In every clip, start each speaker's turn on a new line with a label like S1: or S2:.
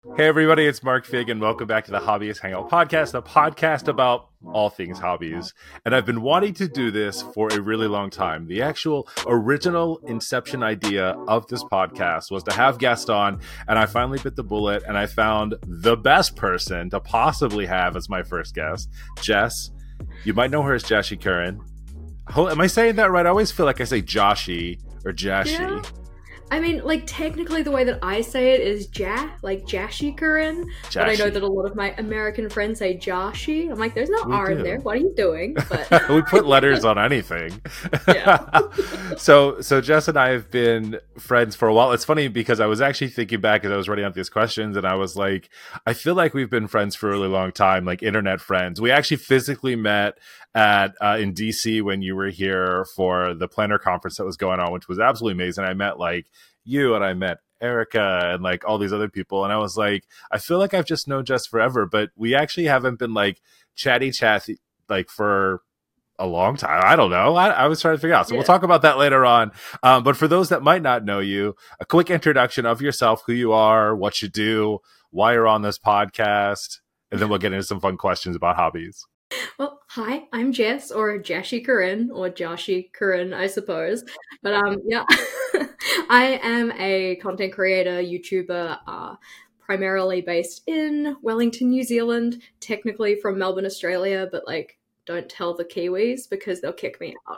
S1: Hey everybody, it's Mark Fig and welcome back to the Hobbyist Hangout Podcast, a podcast about all things hobbies. And I've been wanting to do this for a really long time. The actual original inception idea of this podcast was to have guests on, and I finally bit the bullet and I found the best person to possibly have as my first guest, Jess. You might know her as Jashi Curran. Am I saying that right? I always feel like I say Joshi or Jashi.
S2: Yeah. I mean, like, technically the way that I say it is Jashi Curran. But I know that a lot of my American friends say Joshi. I'm like, there's no R in there. What are you doing? But
S1: we put letters on anything.
S2: Yeah.
S1: So Jess and I have been friends for a while. It's funny because I was actually thinking back as I was writing out these questions, and I was like, I feel like we've been friends for a really long time, like internet friends. We actually physically met at in DC when you were here for the planner conference that was going on, which was absolutely amazing. I met like you and I met Erica and like all these other people, and I was like, I feel like I've just known Jess forever, but we actually haven't been like chatty like for a long time. I don't know. I was trying to figure out. So We'll talk about that later on. But for those that might not know you, a quick introduction of yourself, who you are, what you do, why you're on this podcast, and then we'll get into some fun questions about hobbies.
S2: Well, hi, I'm Jess, or Jashi Curran, or Jashi Curran, I suppose. But yeah, I am a content creator, YouTuber, primarily based in Wellington, New Zealand, technically from Melbourne, Australia, but like, don't tell the Kiwis because they'll kick me out.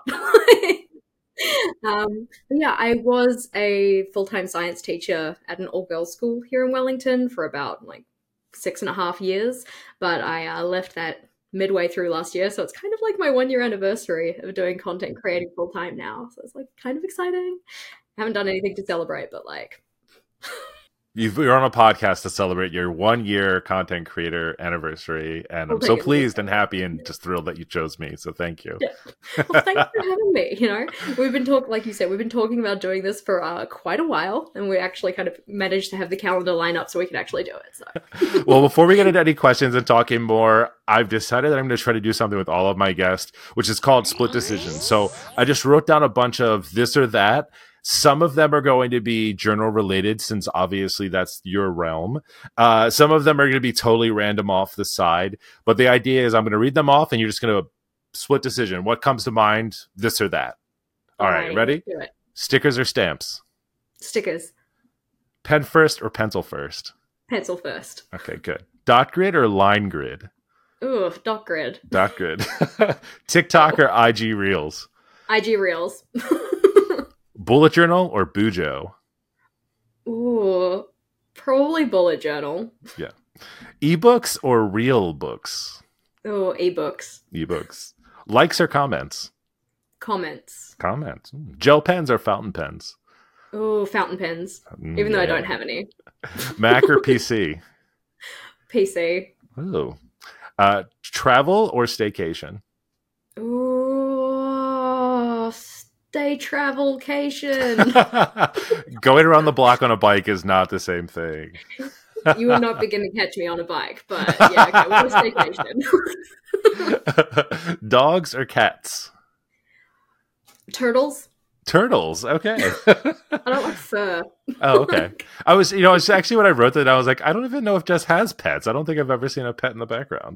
S2: Yeah, I was a full-time science teacher at an all-girls school here in Wellington for about like 6.5 years, but I left that midway through last year, so it's kind of like my 1-year anniversary of doing content creating full-time now, so it's like kind of exciting. I haven't done anything to celebrate, but like
S1: You're on a podcast to celebrate your 1-year content creator anniversary, and I'm so pleased and happy and just thrilled that you chose me. So thank you.
S2: Yeah. Well, thanks for having me. You know, we've been talking, like you said, we've been talking about doing this for quite a while, and we actually kind of managed to have the calendar line up so we could actually do it. So,
S1: well, before we get into any questions and talking more, I've decided that I'm going to try to do something with all of my guests, which is called split decisions. So I just wrote down a bunch of this or that. Some of them are going to be journal related, since obviously that's your realm. Some of them are going to be totally random off the side. But the idea is I'm going to read them off and you're just going to split decision. What comes to mind, this or that? All right, ready?
S2: Do it.
S1: Stickers or stamps?
S2: Stickers.
S1: Pen first or pencil first?
S2: Pencil first.
S1: Okay, good. Dot grid or line grid?
S2: Ooh, dot grid.
S1: Dot grid. TikTok or IG Reels?
S2: IG Reels.
S1: Bullet journal or Bujo?
S2: Ooh, probably bullet journal.
S1: Yeah. Ebooks or real books?
S2: Oh, ebooks.
S1: Ebooks. Likes or comments?
S2: Comments.
S1: Comments. Gel pens or fountain pens?
S2: Oh, fountain pens. Even though I don't have any.
S1: Mac or PC?
S2: PC.
S1: Oh. Travel or staycation?
S2: Ooh, stay travelcation.
S1: Going around the block on a bike is not the same thing.
S2: You would not begin to catch me on a bike, but yeah, okay, we'll staycation.
S1: Dogs or cats?
S2: Turtles.
S1: Turtles, okay.
S2: I don't like fur.
S1: Oh, okay. It's actually when I wrote that, I was like, I don't even know if Jess has pets. I don't think I've ever seen a pet in the background.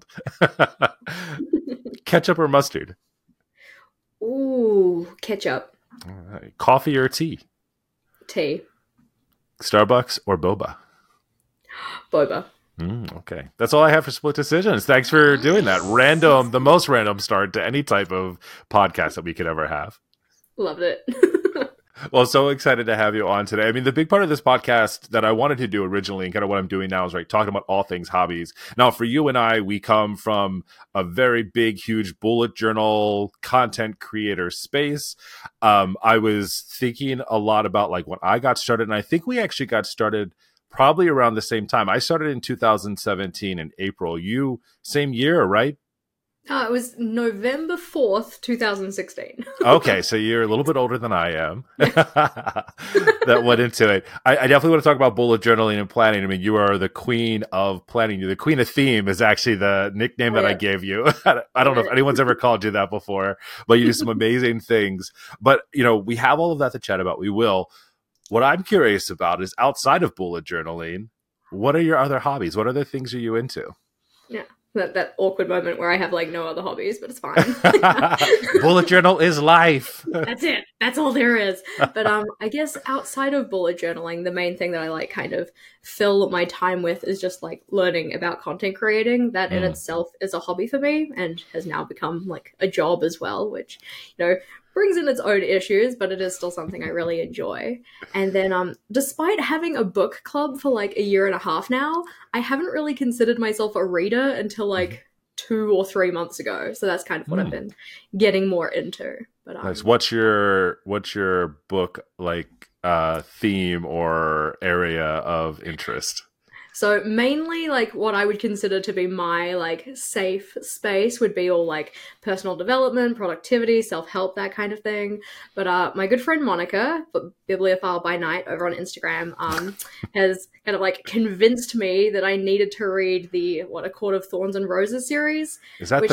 S1: Ketchup or mustard?
S2: Ooh, ketchup.
S1: All right. Coffee or tea?
S2: Tea.
S1: Starbucks or boba?
S2: Boba.
S1: Okay. That's all I have for split decisions. Thanks for doing that. Random, the most random start to any type of podcast that we could ever have.
S2: Loved it.
S1: Well, so excited to have you on today. I mean, the big part of this podcast that I wanted to do originally and kind of what I'm doing now is talking about all things hobbies. Now, for you and I, we come from a very big, huge bullet journal content creator space. I was thinking a lot about like when I got started, and I think we actually got started probably around the same time. I started in 2017 in April. You, same year, right?
S2: It was November 4th, 2016.
S1: Okay, so you're a little bit older than I am. That went into it. I definitely want to talk about bullet journaling and planning. I mean, you are the queen of planning. You're the queen of theme is actually the nickname that I gave you. I don't know if anyone's ever called you that before, but you do some amazing things. But, we have all of that to chat about. We will. What I'm curious about is outside of bullet journaling, what are your other hobbies? What other things are you into?
S2: Yeah, that awkward moment where I have like no other hobbies, but it's fine.
S1: Bullet journal is life.
S2: That's it. That's all there is. But I guess outside of bullet journaling, the main thing that I like kind of fill my time with is just like learning about content creating. That in itself is a hobby for me and has now become like a job as well, which, brings in its own issues, but it is still something I really enjoy. And then despite having a book club for like a year and a half now, I haven't really considered myself a reader until like 2 or 3 months ago. So that's kind of what I've been getting more into. But
S1: nice. What's your book like theme or area of interest?
S2: So mainly like what I would consider to be my like safe space would be all like personal development, productivity, self-help, that kind of thing. But my good friend Monica, Bibliophile by Night over on Instagram, has kind of like convinced me that I needed to read the A Court of Thorns and Roses series.
S1: Is that the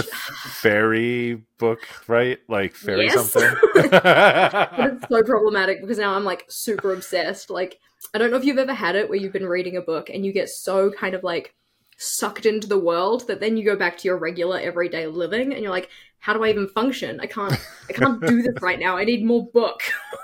S1: fairy book, right? Like fairy something?
S2: But it's so problematic because now I'm like super obsessed. Like, I don't know if you've ever had it where you've been reading a book and you get so kind of like sucked into the world that then you go back to your regular everyday living and you're like, how do I even function? I can't do this right now. I need more book.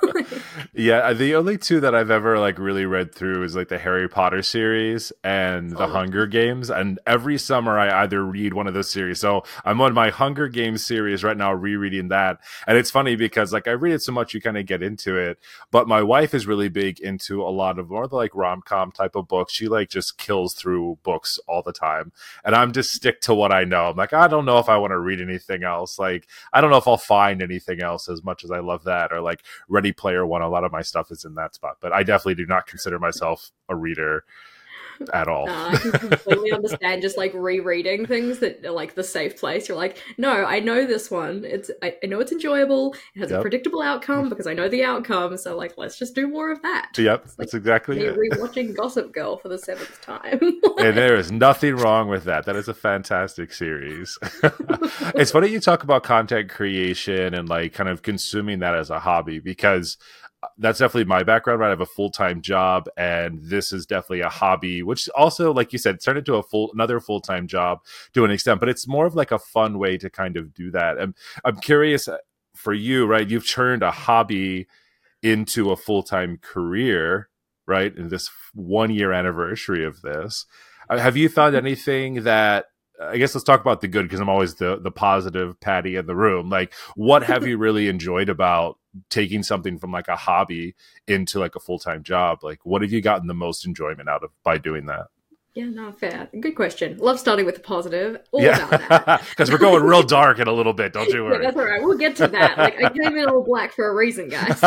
S1: Yeah, the only two that I've ever like really read through is like the Harry Potter series and the Hunger Games. And every summer I either read one of those series. So I'm on my Hunger Games series right now, rereading that. And it's funny because like I read it so much you kind of get into it. But my wife is really big into a lot of more the like rom-com type of books. She like just kills through books all the time. And I'm just stick to what I know. I'm like, I don't know if I want to read anything else. Like, I don't know if I'll find anything else as much as I love that. Or like Ready Player One, a lot of my stuff is in that spot. But I definitely do not consider myself a reader at all.
S2: I can completely understand just like rereading things that are like the safe place. You're like, no, I know this one. I know it's enjoyable. It has a predictable outcome because I know the outcome. So like, let's just do more of that.
S1: Yep,
S2: like
S1: that's exactly it.
S2: Rewatching Gossip Girl for the 7th time.
S1: And there is nothing wrong with that. That is a fantastic series. It's funny you talk about content creation and like kind of consuming that as a hobby because that's definitely my background, right? I have a full-time job and this is definitely a hobby, which also, like you said, turned into another full-time job to an extent, but it's more of like a fun way to kind of do that. And I'm curious for you, right? You've turned a hobby into a full-time career, right? In this 1-year anniversary of this. Have you found anything that, I guess let's talk about the good because I'm always the positive Patty in the room. Like, what have you really enjoyed about taking something from like a hobby into like a full-time job? Like, what have you gotten the most enjoyment out of by doing that?
S2: Yeah, no, fair. Good question. Love starting with the positive. All about that.
S1: Because we're going real dark in a little bit, don't you worry.
S2: Yeah, that's all right. We'll get to that. Like, I came in all black for a reason, guys.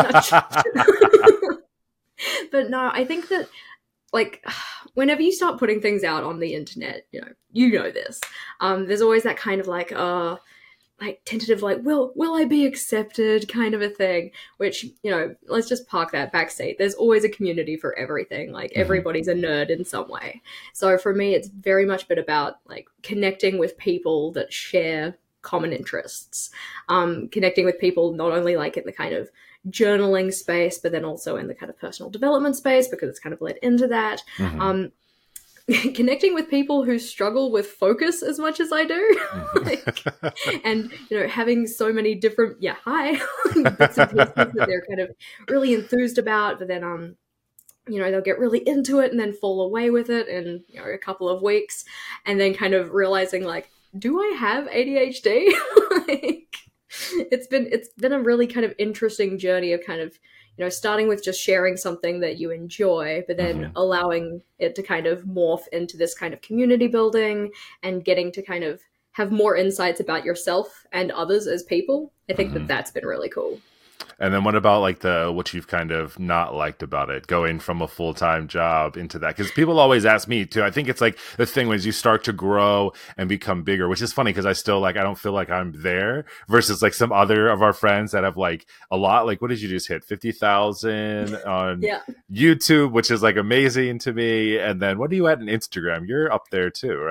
S2: But no, I think that like whenever you start putting things out on the internet, you know this. There's always that kind of like tentative, like, will I be accepted kind of a thing, which, let's just park that backseat. There's always a community for everything. Like everybody's a nerd in some way. So for me, it's very much been about like connecting with people that share common interests, connecting with people, not only like in the kind of journaling space, but then also in the kind of personal development space, because it's kind of led into that. Connecting with people who struggle with focus as much as I do. And, having so many different, bits and pieces that they're kind of really enthused about, but then, they'll get really into it and then fall away with it in, a couple of weeks, and then kind of realizing like, do I have ADHD? It's been a really kind of interesting journey of kind of, starting with just sharing something that you enjoy, but then allowing it to kind of morph into this kind of community building and getting to kind of have more insights about yourself and others as people. I think that that's been really cool.
S1: And then what about like what you've kind of not liked about it, going from a full-time job into that? Because people always ask me too. I think it's like the thing when you start to grow and become bigger, which is funny because I still like, I don't feel like I'm there versus like some other of our friends that have like a lot, like what did you just hit? 50,000 on YouTube, which is like amazing to me. And then what are you at on Instagram? You're up there too, right?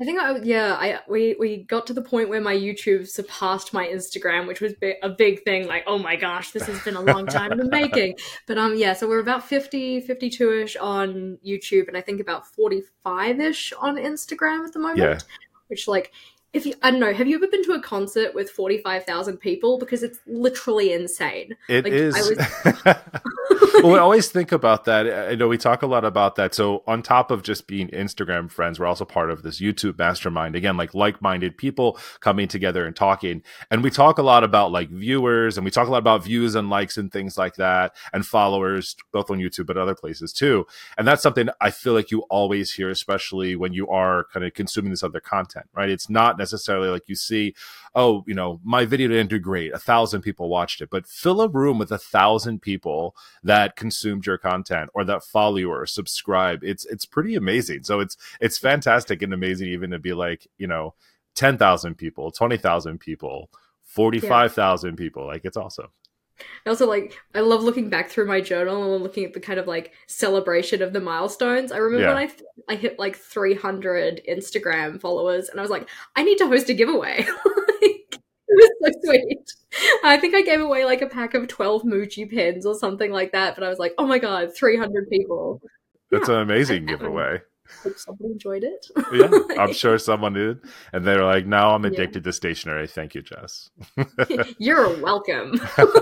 S2: I think we got to the point where my YouTube surpassed my Instagram, which was a big thing. Like, oh my gosh, this has been a long time in the making. But yeah, so we're about 50, 52-ish on YouTube, and I think about 45-ish on Instagram at the moment.
S1: Yeah.
S2: Which, like, I don't know, have you ever been to a concert with 45,000 people? Because it's literally insane.
S1: It is. Well, we always think about that. I know we talk a lot about that. So on top of just being Instagram friends, we're also part of this YouTube mastermind. Again, like-minded people coming together and talking. And we talk a lot about like viewers, and we talk a lot about views and likes and things like that, and followers, both on YouTube but other places too. And that's something I feel like you always hear, especially when you are kind of consuming this other content, right? It's not necessarily like you see, oh, my video didn't do great, 1,000 people watched it, but fill a room with 1,000 people that consumed your content or that follow you or subscribe. It's pretty amazing. So it's fantastic and amazing even to be like, 10,000 people, 20,000 people, 45,000 people. Like, it's awesome.
S2: I also I love looking back through my journal and looking at the kind of like celebration of the milestones. I remember when I hit like 300 Instagram followers, and I was like, I need to host a giveaway. It was so sweet. I think I gave away like a pack of 12 Muji pins or something like that, but I was like, oh my god, 300 people.
S1: That's an amazing giveaway.
S2: Hope somebody enjoyed it.
S1: Yeah, I'm sure someone did. And they're like, now I'm addicted to stationery. Thank you, Jess.
S2: You're welcome.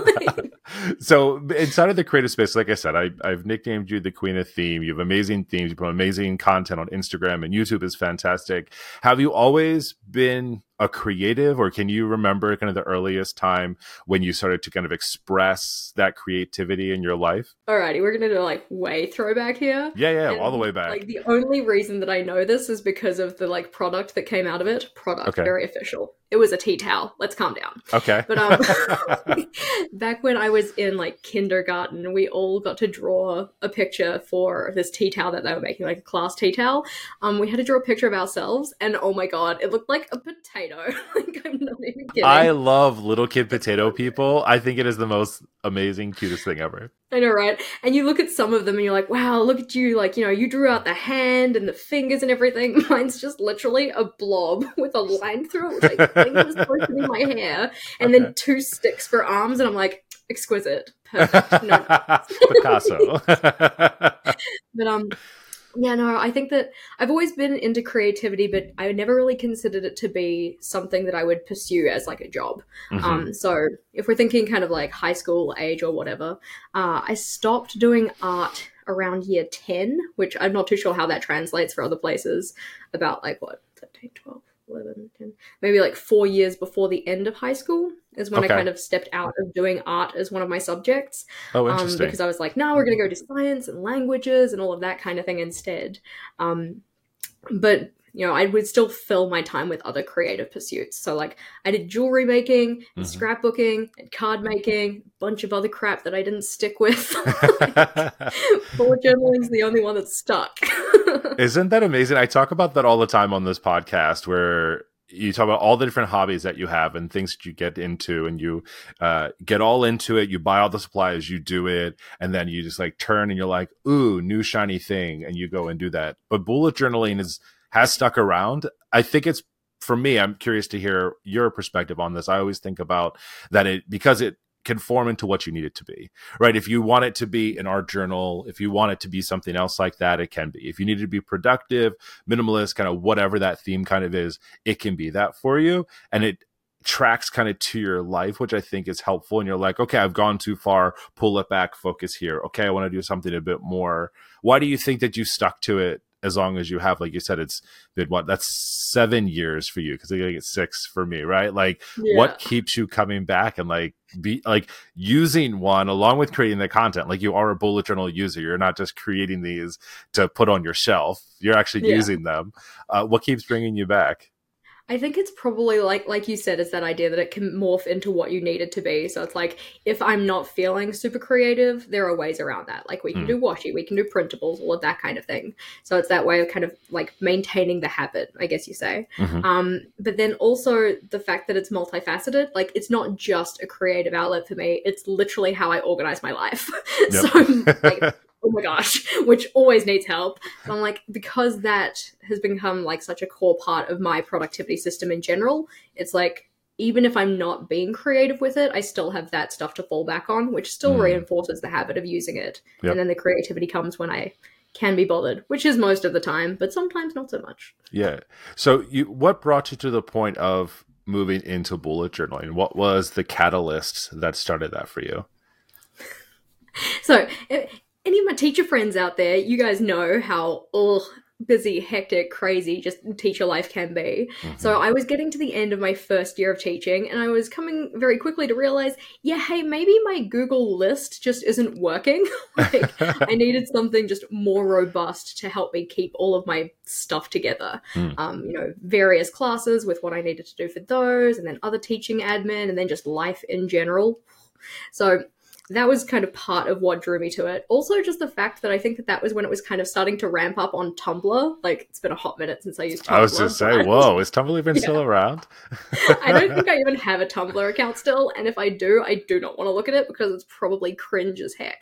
S1: So inside of the creative space, like I said, I've nicknamed you the Queen of Theme. You have amazing themes. You put amazing content on Instagram, and YouTube is fantastic. Have you always been a creative, or can you remember kind of the earliest time when you started to kind of express that creativity in your life?
S2: Alrighty, we're gonna do like way throwback here.
S1: Yeah, all the way back.
S2: Like the only reason that I know this is because of the like product that came out of it. Very official. It was a tea towel. Let's calm down.
S1: Okay.
S2: But back when I was in like kindergarten, we all got to draw a picture for this tea towel that they were making, like a class tea towel. We had to draw a picture of ourselves, and oh my god, it looked like a potato. Like, I'm not even kidding.
S1: I love little kid potato people. I think it is the most amazing, cutest thing ever.
S2: I know, right? And you look at some of them and you're like, wow, look at you. Like, you drew out the hand and the fingers and everything. Mine's just literally a blob with a line through it, which I think was supposed to be my hair. And then 2 sticks for arms. And I'm like, exquisite. Perfect. No.
S1: Picasso.
S2: But, yeah, no, I think that I've always been into creativity, but I never really considered it to be something that I would pursue as like a job.
S1: Mm-hmm.
S2: So if we're thinking kind of like high school age or whatever, I stopped doing art around year 10, which I'm not too sure how that translates for other places. About like what, 13, 12, 11, 10, maybe like 4 years before the end of high school is when I kind of stepped out of doing art as one of my subjects.
S1: Oh, interesting.
S2: Because I was like, no, we're going to go to science and languages and all of that kind of thing instead. But, I would still fill my time with other creative pursuits. So like I did jewelry making, and scrapbooking, and card making, a bunch of other crap that I didn't stick with. Bullet journaling's the only one that's stuck.
S1: Isn't that amazing? I talk about that all the time on this podcast, where you talk about all the different hobbies that you have and things that you get into, and you get all into it. You buy all the supplies, you do it, and then you just like turn and you're like, ooh, new shiny thing, and you go and do that. But bullet journaling has stuck around. I think it's, for me, I'm curious to hear your perspective on this. I always think about that because it can form into what you need it to be, right? If you want it to be an art journal, if you want it to be something else like that, it can be. If you need it to be productive, minimalist, kind of whatever that theme kind of is, it can be that for you. And it tracks kind of to your life, which I think is helpful. And you're like, okay, I've gone too far, pull it back, focus here. Okay, I want to do something a bit more. Why do you think that you stuck to it as long as you have? Like you said, it's been that's 7 years for you, because I think it's 6 for me, right? Like, what keeps you coming back and like be like using one along with creating the content? Like, you are a bullet journal user. You're not just creating these to put on your shelf. You're actually using them. What keeps bringing you back?
S2: I think it's probably like you said, is that idea that it can morph into what you need it to be. So it's like, if I'm not feeling super creative, there are ways around that. Like we can do washi, we can do printables, all of that kind of thing. So it's that way of kind of like maintaining the habit, I guess you say. But then also the fact that it's multifaceted, like it's not just a creative outlet for me. It's literally how I organize my life. So like, a my gosh, which always needs help. So I'm like, because that has become like such a core part of my productivity system in general, it's like, even if I'm not being creative with it, I still have that stuff to fall back on, which still reinforces the habit of using it.
S1: Yep.
S2: And then the creativity comes when I can be bothered, which is most of the time, but sometimes not so much.
S1: Yeah. So what brought you to the point of moving into bullet journaling? What was the catalyst that started that for you?
S2: So any of my teacher friends out there, you guys know how busy, hectic, crazy just teacher life can be. So I was getting to the end of my first year of teaching, and I was coming very quickly to realize, yeah, hey, maybe my Google list just isn't working. Like, I needed something just more robust to help me keep all of my stuff together. Various classes with what I needed to do for those, and then other teaching admin, and then just life in general. So that was kind of part of what drew me to it. Also, just the fact that I think that was when it was kind of starting to ramp up on Tumblr. Like, it's been a hot minute since I used Tumblr.
S1: I was just saying, whoa, is Tumblr even still around?
S2: I don't think I even have a Tumblr account still, and if I do not want to look at it because it's probably cringe as heck.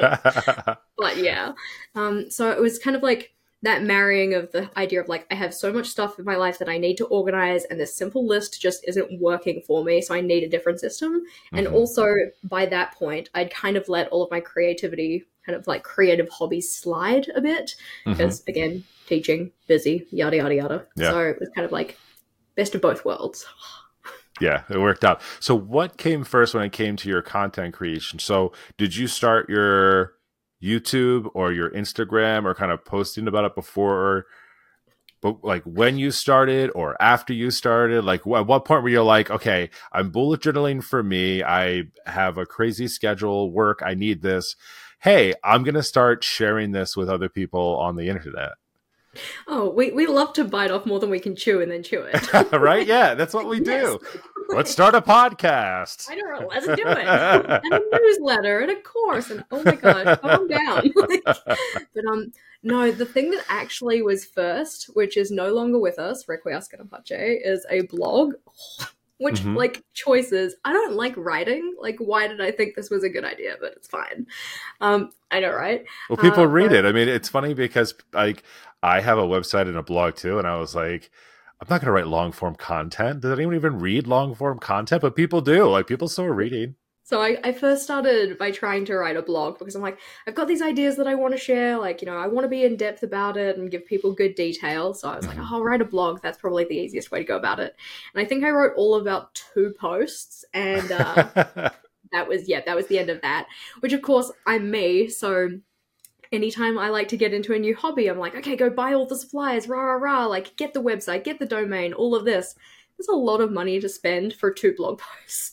S2: But yeah. So it was kind of like that marrying of the idea of like, I have so much stuff in my life that I need to organize, and this simple list just isn't working for me, so I need a different system. And also, by that point, I'd kind of let all of my creativity, kind of like creative hobbies slide a bit, because again, teaching, busy, yada, yada, yada. Yeah. So it was kind of like best of both worlds.
S1: Yeah, it worked out. So what came first when it came to your content creation? So did you start your YouTube or your Instagram or kind of posting about it before, but like when you started or after you started? Like at what point were you like, okay, I'm bullet journaling for me, I have a crazy schedule, work, I need this, hey, I'm gonna start sharing this with other people on the internet?
S2: Oh, we love to bite off more than we can chew and then chew it.
S1: Right? Yeah, that's what we do. Let's start a podcast.
S2: I don't know. Let's do it. And a newsletter and a course. And oh my God, calm down. But no, the thing that actually was first, which is no longer with us, Requiescat in Pace, is a blog. Which, like, choices. I don't like writing. Like, why did I think this was a good idea? But it's fine. I know, right?
S1: Well, people read it. I mean, it's funny because, like, I have a website and a blog, too. And I was like, I'm not going to write long-form content. Does anyone even read long-form content? But people do. Like, people still are reading.
S2: So I first started by trying to write a blog because I'm like, I've got these ideas that I want to share. Like, I want to be in depth about it and give people good detail. So I was like, oh, I'll write a blog. That's probably the easiest way to go about it. And I think I wrote all about 2 posts. And that was the end of that. Which, of course, I'm me. So anytime I like to get into a new hobby, I'm like, okay, go buy all the supplies, rah, rah, rah. Like, get the website, get the domain, all of this. There's a lot of money to spend for 2 blog posts.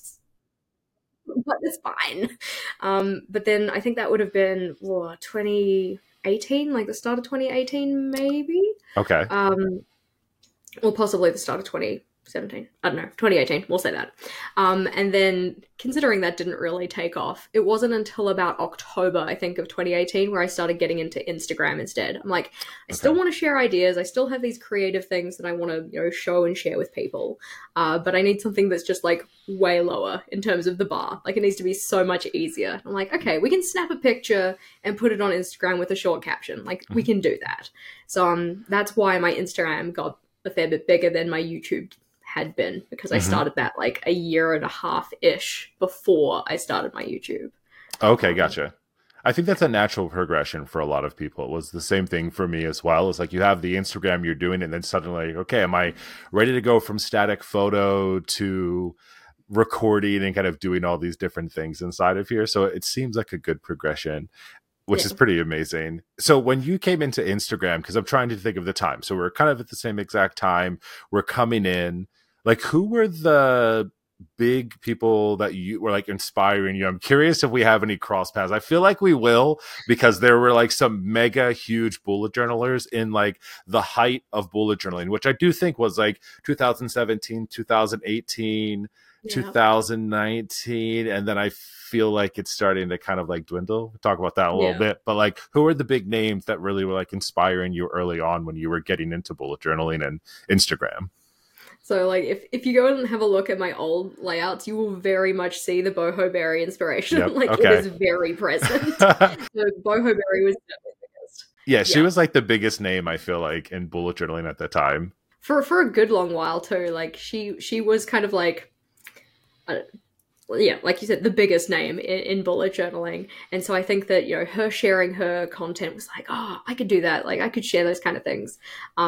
S2: But it's fine. But then I think that would have been 2018, like the start of 2018, maybe.
S1: Okay.
S2: Or possibly the start of 2017. I don't know, 2018. We'll say that. And then considering that didn't really take off, it wasn't until about October, I think, of 2018 where I started getting into Instagram instead. I'm like, I still want to share ideas. I still have these creative things that I want to, show and share with people. But I need something that's just like way lower in terms of the bar. Like, it needs to be so much easier. I'm like, okay, we can snap a picture and put it on Instagram with a short caption. Like, we can do that. So that's why my Instagram got a fair bit bigger than my YouTube had been, because I started that like a year and a half-ish before I started my YouTube.
S1: Okay, gotcha. I think that's a natural progression for a lot of people. It was the same thing for me as well. It's like you have the Instagram you're doing, and then suddenly, okay, am I ready to go from static photo to recording and kind of doing all these different things inside of here? So it seems like a good progression, which is pretty amazing. So when you came into Instagram, because I'm trying to think of the time, so we're kind of at the same exact time, we're coming in, like, who were the big people that you were like inspiring you? I'm curious if we have any cross paths. I feel like we will, because there were like some mega huge bullet journalers in like the height of bullet journaling, which I do think was like 2017, 2018, 2019. And then I feel like it's starting to kind of like dwindle. We'll talk about that a little bit, but like, who are the big names that really were like inspiring you early on when you were getting into bullet journaling and Instagram?
S2: So like if you go and have a look at my old layouts, you will very much see the Boho Berry inspiration.
S1: Yep.
S2: Like it
S1: Okay.
S2: is very present. So Boho Berry was definitely the biggest.
S1: Yeah, she
S2: Yeah.
S1: was like the biggest name I feel like in bullet journaling at the time.
S2: For a good long while too. Like she was kind of like uh, yeah, like you said, the biggest name in bullet journaling. And so I think that, you know, her sharing her content was like, oh, I could do that. Like I could share those kind of things.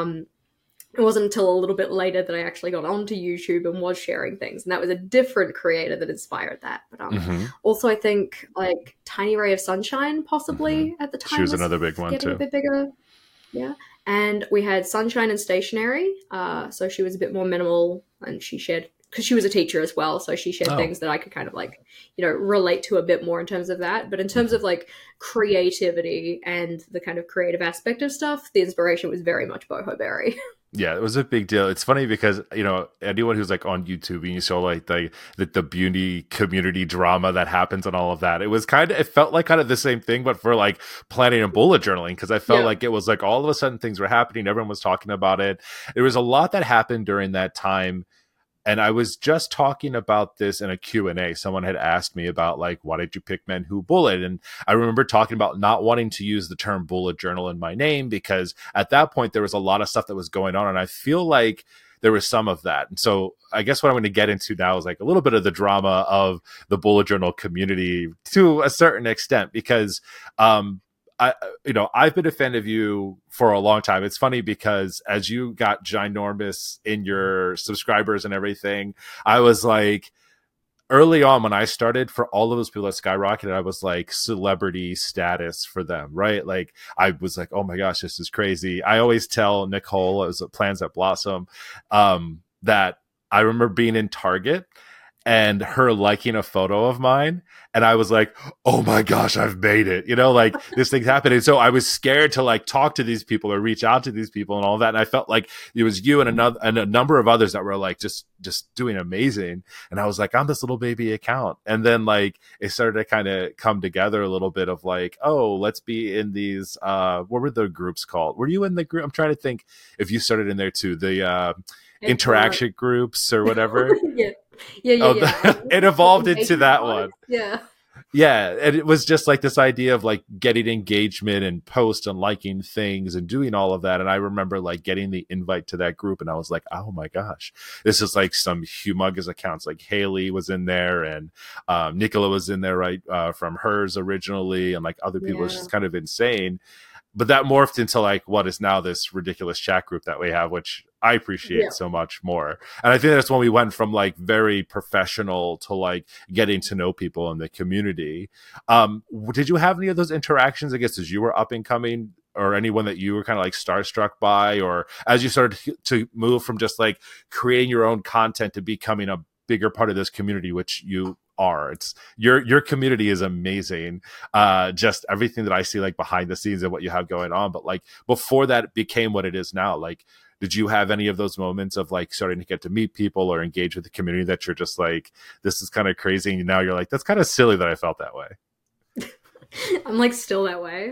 S2: It wasn't until a little bit later that I actually got onto YouTube and was sharing things, and that was a different creator that inspired that. But
S1: Hmm.
S2: also I think like Tiny Ray of Sunshine
S1: Hmm.
S2: possibly at the
S1: She
S2: time
S1: was
S2: was
S1: another big one
S2: getting a
S1: too.
S2: bit bigger. Yeah. And we had Sunshine and Stationery. So she was a bit more minimal and she shared, because she was a teacher as well. So she shared
S1: Oh.
S2: things that I could kind of like, you know, relate to a bit more in terms of that. But in terms
S1: Mhm.
S2: of like creativity and the kind of creative aspect of stuff, the inspiration was very much Boho Berry.
S1: Yeah, it was a big deal. It's funny because anyone who's like on YouTube and you saw like the beauty community drama that happens and all of that. It felt like kind of the same thing, but for like planning and bullet journaling, because I felt
S2: Yeah.
S1: like it was like all of a sudden things were happening. Everyone was talking about it. There was a lot that happened during that time. And I was just talking about this in a Q&A. Someone had asked me about like, why did you pick Men Who Bullet? And I remember talking about not wanting to use the term bullet journal in my name because at that point there was a lot of stuff that was going on. And I feel like there was some of that. And so I guess what I'm going to get into now is like a little bit of the drama of the bullet journal community to a certain extent, because I, I've been a fan of you for a long time. It's funny because as you got ginormous in your subscribers and everything, I was like, early on when I started, for all of those people that skyrocketed, I was like celebrity status for them, right? Like I was like, oh my gosh, this is crazy. I always tell Nicole, it was Plans That Blossom, that I remember being in Target and her liking a photo of mine. And I was like, oh my gosh, I've made it. Like this thing's happening. So I was scared to like talk to these people or reach out to these people and all that. And I felt like it was you and a number of others that were like just doing amazing. And I was like, I'm this little baby account. And then like it started to kind of come together a little bit of like, oh, let's be in these, what were the groups called? Were you in the group? I'm trying to think if you started in there too, the interaction groups or whatever.
S2: Yeah. Yeah, yeah,
S1: Oh,
S2: yeah.
S1: it evolved into
S2: Engagement
S1: that
S2: wise,
S1: one.
S2: yeah.
S1: Yeah, and it was just like this idea of like getting engagement and post and liking things and doing all of that. And I remember like getting the invite to that group, and I was like, oh my gosh, this is like some humongous accounts. Like Haley was in there, and Nicola was in there, right, from hers originally, and like other people. It's
S2: Yeah.
S1: just kind of insane. But that morphed into like what is now this ridiculous chat group that we have, which I
S2: Yeah.
S1: appreciate so much more. And I think that's when we went from like very professional to like getting to know people in the community. Did you have any of those interactions, I guess, as you were up and coming, or anyone that you were kind of like starstruck by, or as you started to move from just like creating your own content to becoming a bigger part of this community, which you are? It's your community is amazing. Just everything that I see like behind the scenes and what you have going on. But like before that became what it is now, like did you have any of those moments of like starting to get to meet people or engage with the community that you're just like, this is kind of crazy, and now you're like, that's kind of silly that I felt that way?
S2: I'm like still that way.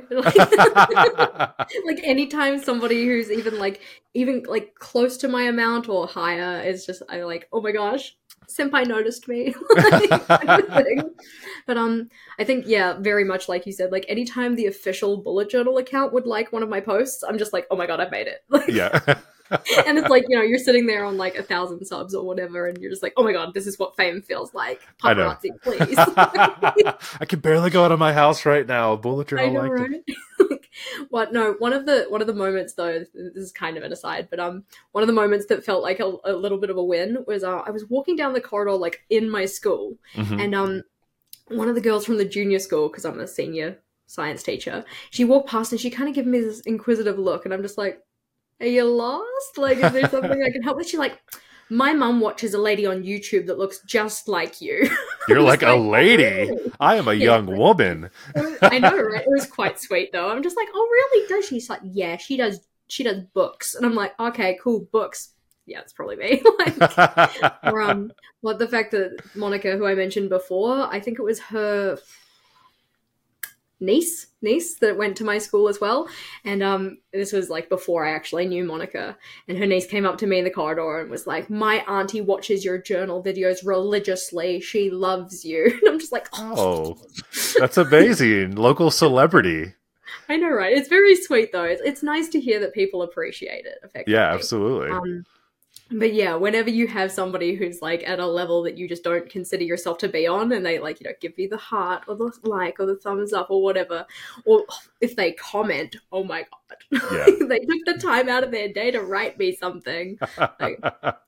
S2: Like anytime somebody who's even like close to my amount or higher is just I like, oh my gosh, senpai noticed me. Like, kind of thing. But I think yeah, very much like you said, like anytime the official bullet journal account would like one of my posts, I'm just like, oh my god, I've made it. Like,
S1: Yeah.
S2: and it's like, you know, you're sitting there on like 1,000 subs or whatever, and you're just like, oh my god, this is what fame feels like.
S1: I know.
S2: Paparazzi, please.
S1: I can barely go out of my house right now. Bullet
S2: I
S1: journal
S2: know,
S1: like
S2: right? Like, what? No, one of the moments though. This is kind of an aside, but one of the moments that felt like a little bit of a win was I was walking down the corridor like in my school,
S1: Mm-hmm.
S2: and one of the girls from the junior school, because I'm a senior science teacher, she walked past and she kind of gave me this inquisitive look, and I'm just like, are you lost? Like, is there something I can help with? She's like, my mum watches a lady on YouTube that looks just like you.
S1: You're like a
S2: Like,
S1: lady.
S2: really?
S1: I am a
S2: Yeah,
S1: young woman.
S2: I know, right? It was quite sweet though. I'm just like, oh really? Does she? She's like, yeah, she does. She does books, and I'm like, okay, cool, books. Yeah, it's probably me. Like, or the fact that Monica, who I mentioned before, I think it was her niece that went to my school as well. And this was like before I actually knew Monica. And her niece came up to me in the corridor and was like, "My auntie watches your journal videos religiously. She loves you." And I'm just like,
S1: oh, that's amazing. Local celebrity.
S2: I know, right? It's very sweet though. It's nice to hear that people appreciate it effectively.
S1: Yeah, absolutely.
S2: But yeah, whenever you have somebody who's like at a level that you just don't consider yourself to be on, and they like, give you the heart or the like or the thumbs up or whatever, or if they comment, oh my god,
S1: Yeah.
S2: they took the time out of their day to write me something. Like,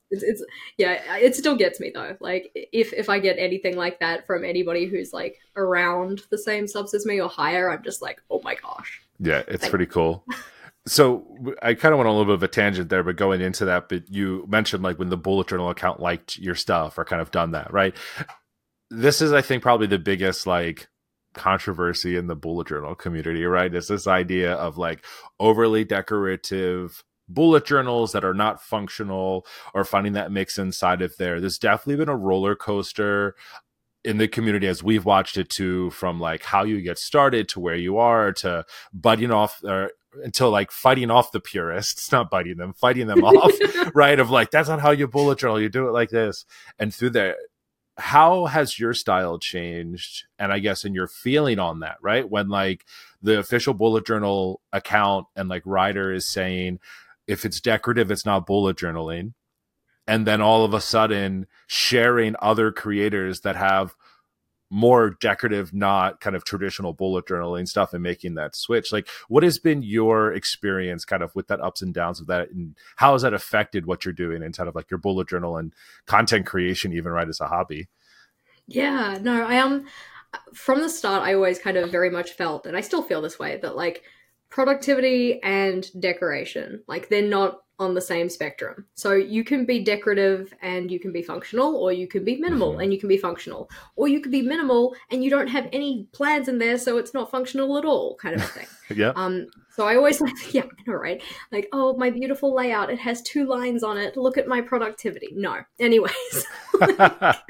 S2: it still gets me though. Like if I get anything like that from anybody who's like around the same subs as me or higher, I'm just like, oh my gosh.
S1: Yeah, it's pretty cool. So I kind of went on a little bit of a tangent there, but going into that, but you mentioned like when the bullet journal account liked your stuff or kind of done that, right? This is, I think, probably the biggest like controversy in the bullet journal community, right? It's this idea of like overly decorative bullet journals that are not functional or finding that mix inside of there. There's definitely been a roller coaster in the community as we've watched it too, from like how you get started to where you are to budding off until like fighting off the purists, not biting them, fighting them off, right? Of like, that's not how you bullet journal, you do it like this. And through there, how has your style changed? And I guess in your feeling on that, right? When like the official bullet journal account and like Ryder is saying, if it's decorative, it's not bullet journaling. And then all of a sudden sharing other creators that have more decorative, not kind of traditional bullet journaling stuff and making that switch. Like, what has been your experience kind of with that ups and downs of that? And how has that affected what you're doing inside of like your bullet journal and content creation, even right as a hobby?
S2: Yeah, no, I from the start, I always kind of very much felt, and I still feel this way, that like productivity and decoration, like they're not on the same spectrum. So you can be decorative and you can be functional, or you can be minimal and you can be functional, or you could be minimal and you don't have any plans in there, so it's not functional at all, kind of a thing.
S1: Yeah.
S2: So I always like, yeah, I know, right? Like, oh, my beautiful layout, it has 2 lines on it. Look at my productivity. No. Anyways. But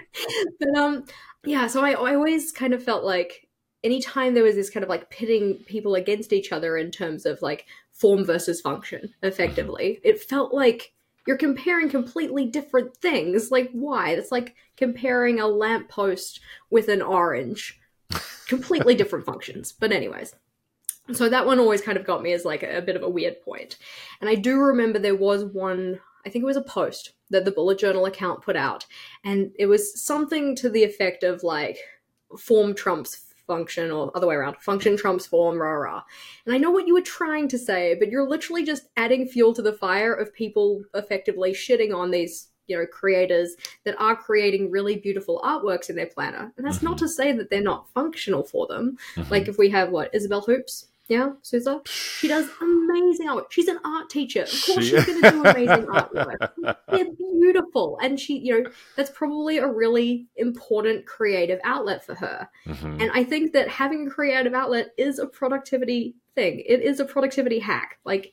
S2: yeah, so I always kind of felt like anytime there was this kind of like pitting people against each other in terms of like form versus function, effectively, it felt like you're comparing completely different things. Like, why? It's like comparing a lamppost with an orange. Completely different functions. But anyways. So that one always kind of got me as like a bit of a weird point. And I do remember there was one, I think it was a post that the bullet journal account put out. And it was something to the effect of like form trumps function, or other way around, function trumps form, rah, rah. And I know what you were trying to say, but you're literally just adding fuel to the fire of people effectively shitting on these, creators that are creating really beautiful artworks in their planner. And that's not to say that they're not functional for them. Like if we have Isabel Hoops, yeah, Sousa, she does amazing artwork. She's an art teacher. Of course she's going to do amazing artwork. They're beautiful. And she, that's probably a really important creative outlet for her. And I think that having a creative outlet is a productivity thing. It is a productivity hack. Like,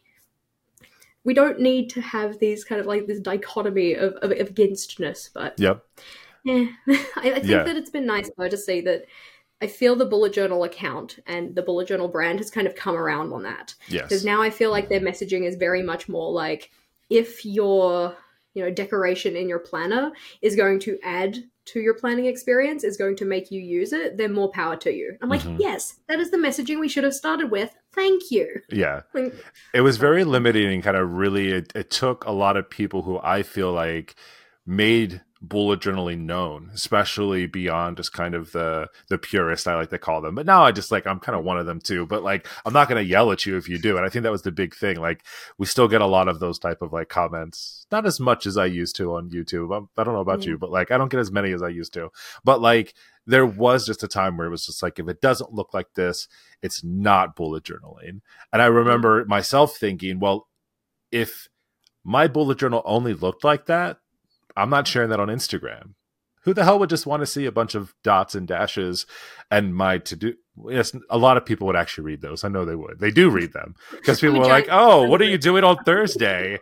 S2: we don't need to have these kind of like this dichotomy of againstness, but
S1: yep.
S2: Yeah, I think that it's been nice though to see that I feel the bullet journal account and the bullet journal brand has kind of come around on that.
S1: Yes.
S2: Because now I feel like their messaging is very much more like, if your, decoration in your planner is going to add to your planning experience, is going to make you use it, then more power to you. I'm like, yes, that is the messaging we should have started with. Thank you.
S1: Yeah. It was very limiting and kind of really, it took a lot of people who I feel like made bullet journaling known, especially beyond just kind of the purist, I like to call them. But now I'm kind of one of them too. But like, I'm not going to yell at you if you do. And I think that was the big thing. Like, we still get a lot of those type of like comments, not as much as I used to on YouTube. I don't know about you, but like, I don't get as many as I used to. But like, there was just a time where it was just like, if it doesn't look like this, it's not bullet journaling. And I remember myself thinking, well, if my bullet journal only looked like that, I'm not sharing that on Instagram. who the hell would just want to see a bunch of dots and dashes and my to do? Yes, a lot of people would actually read those. I know they would. They do read them because people are like, "Oh, what are you doing on Thursday?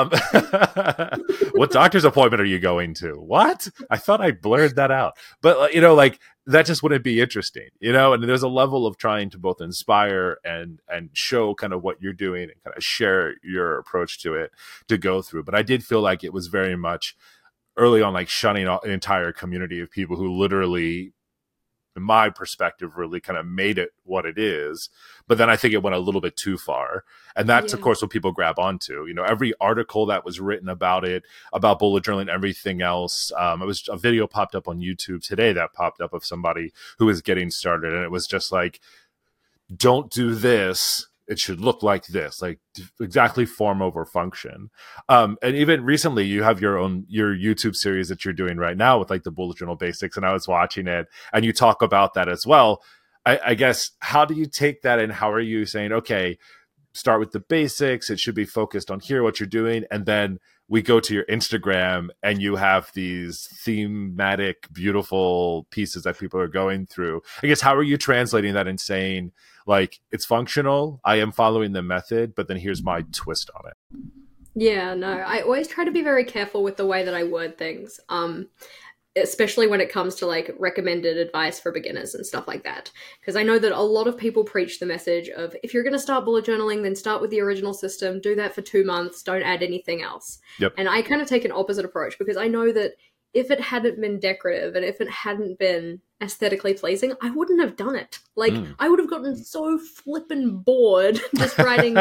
S1: What doctor's appointment are you going to? What? I thought I blurred that out." But like that just wouldn't be interesting, And there's a level of trying to both inspire and show kind of what you're doing and kind of share your approach to it to go through. But I did feel like it was very much early on, like shunning an entire community of people who literally, in my perspective, really kind of made it what it is. But then I think it went a little bit too far. And that's, of course, what people grab onto. Every article that was written about it, about bullet journaling, everything else. It was a video popped up on YouTube today that popped up of somebody who was getting started. And it was just like, don't do this. It should look like this, like exactly form over function. And even recently you have your YouTube series that you're doing right now with like the bullet journal basics. And I was watching it and you talk about that as well. I guess, how do you take that and how are you saying, okay, start with the basics. It should be focused on here, what you're doing. And then we go to your Instagram and you have these thematic, beautiful pieces that people are going through. I guess, how are you translating that and saying, like, it's functional, I am following the method, but then here's my twist on it?
S2: Yeah, no, I always try to be very careful with the way that I word things. Especially when it comes to like recommended advice for beginners and stuff like that. Because I know that a lot of people preach the message of, if you're going to start bullet journaling, then start with the original system, do that for 2 months, don't add anything else.
S1: Yep.
S2: And I kind of take an opposite approach because I know that if it hadn't been decorative and if it hadn't been aesthetically pleasing, I wouldn't have done it. Like, I would have gotten so flippin' bored just writing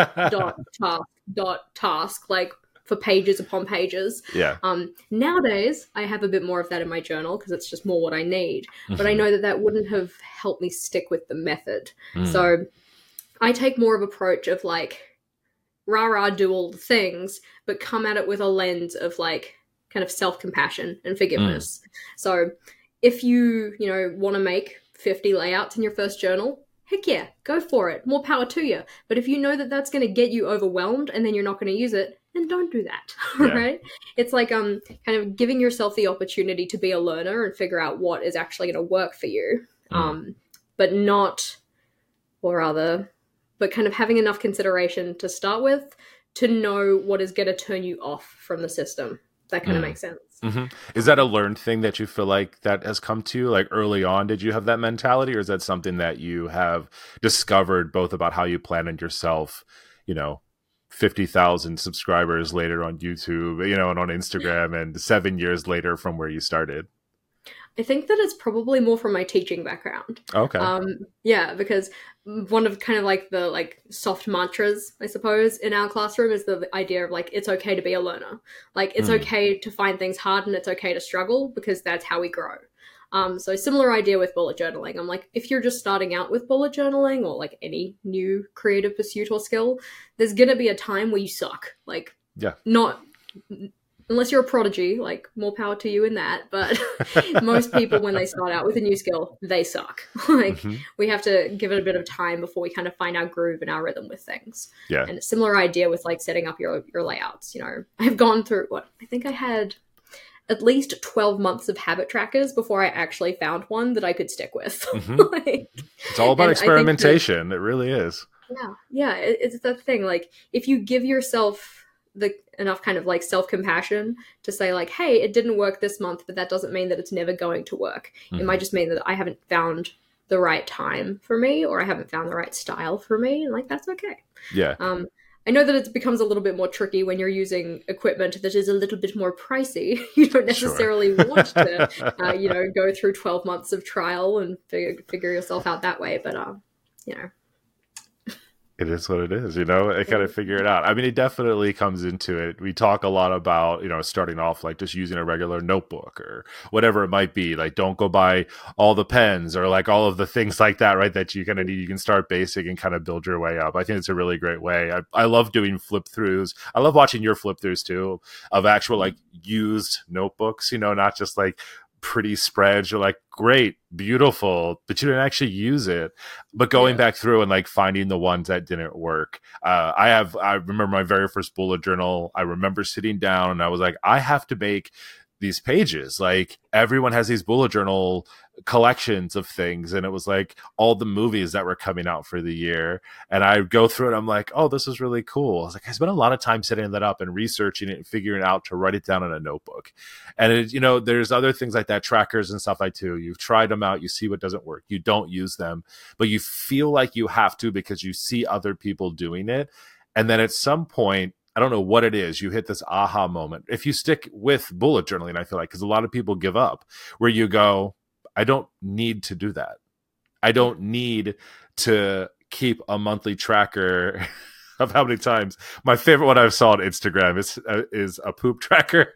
S2: dot task, like, for pages upon pages.
S1: Yeah.
S2: Nowadays, I have a bit more of that in my journal because it's just more what I need. But I know that wouldn't have helped me stick with the method. So I take more of an approach of like, rah-rah, do all the things, but come at it with a lens of like kind of self-compassion and forgiveness. So if you want to make 50 layouts in your first journal, heck yeah, go for it. More power to you. But if you know that that's going to get you overwhelmed and then you're not going to use it, then don't do that, right? It's like kind of giving yourself the opportunity to be a learner and figure out what is actually going to work for you, but kind of having enough consideration to start with to know what is going to turn you off from the system. That kind of makes sense.
S1: Is that a learned thing that you feel like that has come to you? Like early on, did you have that mentality, or is that something that you have discovered both about how you plan on yourself, 50,000 subscribers later on YouTube, and on Instagram, and 7 years later from where you started?
S2: I think that it's probably more from my teaching background.
S1: Okay.
S2: Yeah, because one of kind of like the like soft mantras, I suppose, in our classroom is the idea of like, it's okay to be a learner. Like, it's okay to find things hard and it's okay to struggle because that's how we grow. So similar idea with bullet journaling. I'm like, if you're just starting out with bullet journaling or like any new creative pursuit or skill, there's going to be a time where you suck. Like, not... Unless you're a prodigy, like, more power to you in that. But most people, when they start out with a new skill, they suck. Like, we have to give it a bit of time before we kind of find our groove and our rhythm with things.
S1: Yeah.
S2: And a similar idea with, like, setting up your layouts. I've gone through, I think I had at least 12 months of habit trackers before I actually found one that I could stick with.
S1: It's all about experimentation. It really is.
S2: Yeah. It's that thing. Like, if you give yourself enough kind of like self-compassion to say like, hey, it didn't work this month, but that doesn't mean that it's never going to work. It might just mean that I haven't found the right time for me, or I haven't found the right style for me. And like, that's okay.
S1: Yeah.
S2: I know that it becomes a little bit more tricky when you're using equipment that is a little bit more pricey. You don't necessarily want to, go through 12 months of trial and figure yourself out that way. But,
S1: it is what it is, I kind of figure it out. I mean, it definitely comes into it. We talk a lot about, starting off like just using a regular notebook or whatever it might be. Like, don't go buy all the pens or like all of the things like that, right? That you kind of need. You can start basic and kind of build your way up. I think it's a really great way. I love doing flip throughs. I love watching your flip throughs too, of actual like used notebooks, not just like pretty spreads. You're like, great, beautiful, but you didn't actually use it. But going back through and like finding the ones that didn't work. I remember my very first bullet journal. I remember sitting down and I was like, I have to make these pages. Like everyone has these bullet journal collections of things, and it was like all the movies that were coming out for the year, and I go through it, I'm like, oh, this is really cool. I was like, I spent a lot of time setting that up and researching it and figuring it out to write it down in a notebook. And it, you know, there's other things like that, trackers and stuff like too. You've tried them out, you see what doesn't work, you don't use them, but you feel like you have to because you see other people doing it. And then at some point, I don't know what it is, you hit this aha moment. If you stick with bullet journaling, I feel like, because a lot of people give up, where you go, I don't need to do that. I don't need to keep a monthly tracker of how many times. My favorite one I saw on Instagram is a poop tracker.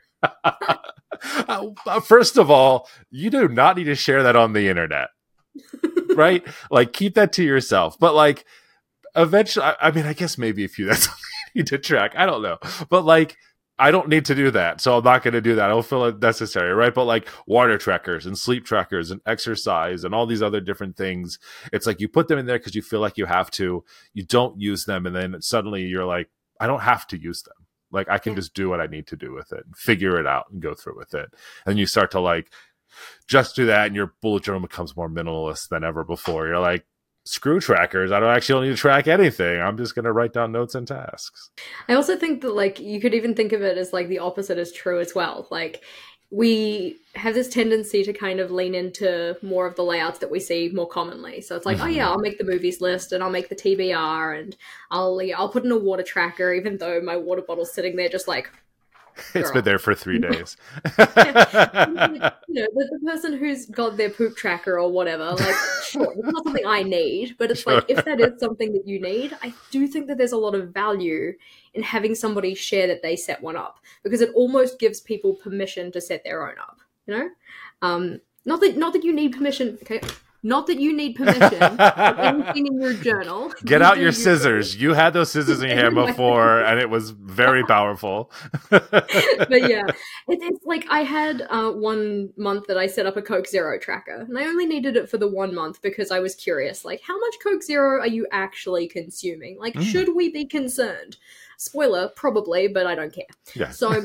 S1: First of all, you do not need to share that on the internet, right? Like, keep that to yourself. But like, eventually, I mean, I guess maybe if you that's something you need to track, I don't know, but like, I don't need to do that, so I'm not going to do that. I don't feel it necessary, right? But like water trackers and sleep trackers and exercise and all these other different things, it's like you put them in there because you feel like you have to. You don't use them, and then suddenly you're like, I don't have to use them. Like, I can just do what I need to do with it, and figure it out, and go through with it. And you start to like just do that, and your bullet journal becomes more minimalist than ever before. You're like, screw trackers. I don't need to track anything. I'm just going to write down notes and tasks.
S2: I also think that, like, you could even think of it as like the opposite is true as well. Like, we have this tendency to kind of lean into more of the layouts that we see more commonly. So it's like, oh yeah, I'll make the movies list and I'll make the TBR and I'll put in a water tracker, even though my water bottle's sitting there just like,
S1: it's been there for 3 days.
S2: Yeah. You know, the person who's got their poop tracker or whatever, like, sure, it's not something I need, but it's like, if that is something that you need, I do think that there's a lot of value in having somebody share that they set one up, because it almost gives people permission to set their own up, you know? Not that you need permission, okay? Not that you need permission for anything in your journal.
S1: Get out your scissors. You had those scissors in your hand before, and it was very powerful.
S2: But yeah, it's like I had 1 month that I set up a Coke Zero tracker, and I only needed it for the 1 month because I was curious, like, how much Coke Zero are you actually consuming? Like, should we be concerned? Spoiler, probably, but I don't care.
S1: Yeah.
S2: So, like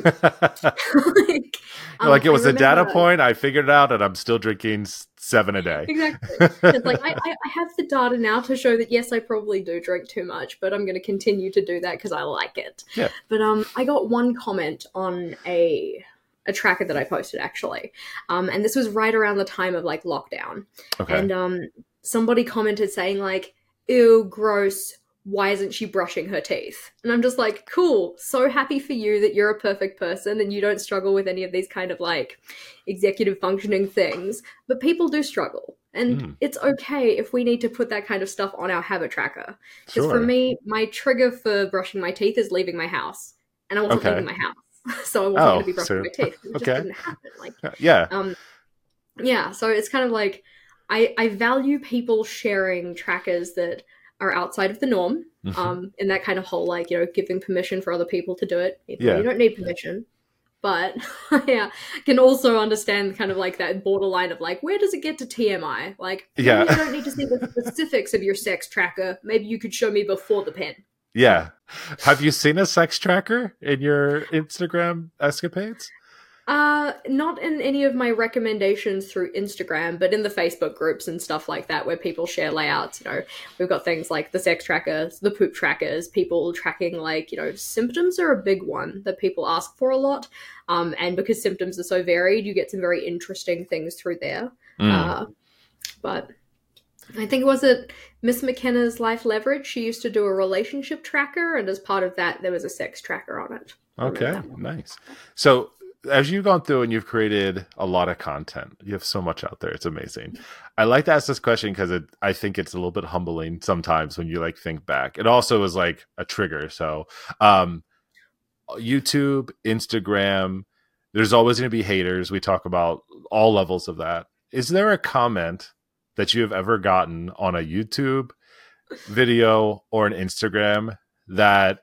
S1: it was a data point. I figured it out, and I'm still drinking 7 a day.
S2: Exactly. It's like I have the data now to show that yes, I probably do drink too much, but I'm going to continue to do that because I like it.
S1: Yeah.
S2: But I got one comment on a tracker that I posted actually, and this was right around the time of like lockdown.
S1: Okay.
S2: And somebody commented saying like, "Ew, gross. Why isn't she brushing her teeth?" And I'm just like, cool, so happy for you that you're a perfect person and you don't struggle with any of these kind of like executive functioning things. But people do struggle. And it's okay if we need to put that kind of stuff on our habit tracker. Because for me, my trigger for brushing my teeth is leaving my house. And I wasn't leaving my house. So I wasn't going to be brushing my teeth. It just didn't happen. Like, yeah, so it's kind of like, I value people sharing trackers that are outside of the norm, in that kind of whole, like, you know, giving permission for other people to do it. You don't need permission, but yeah, can also understand kind of like that borderline of like, where does it get to TMI? Like, maybe I don't need to see the specifics of your sex tracker. Maybe you could show me before the pen.
S1: Yeah. Have you seen a sex tracker in your Instagram escapades?
S2: Not in any of my recommendations through Instagram, but in the Facebook groups and stuff like that where people share layouts. You know, we've got things like the sex trackers, the poop trackers, people tracking like, you know, symptoms are a big one that people ask for a lot. And because symptoms are so varied, you get some very interesting things through there. But I think was it Miss McKenna's Life Leverage? She used to do a relationship tracker, and as part of that, there was a sex tracker on it.
S1: Okay, nice. So as you've gone through and you've created a lot of content, you have so much out there. It's amazing. I like to ask this question because I think it's a little bit humbling sometimes when you like think back. It also is like a trigger. So YouTube, Instagram, there's always going to be haters. We talk about all levels of that. Is there a comment that you have ever gotten on a YouTube video or an Instagram that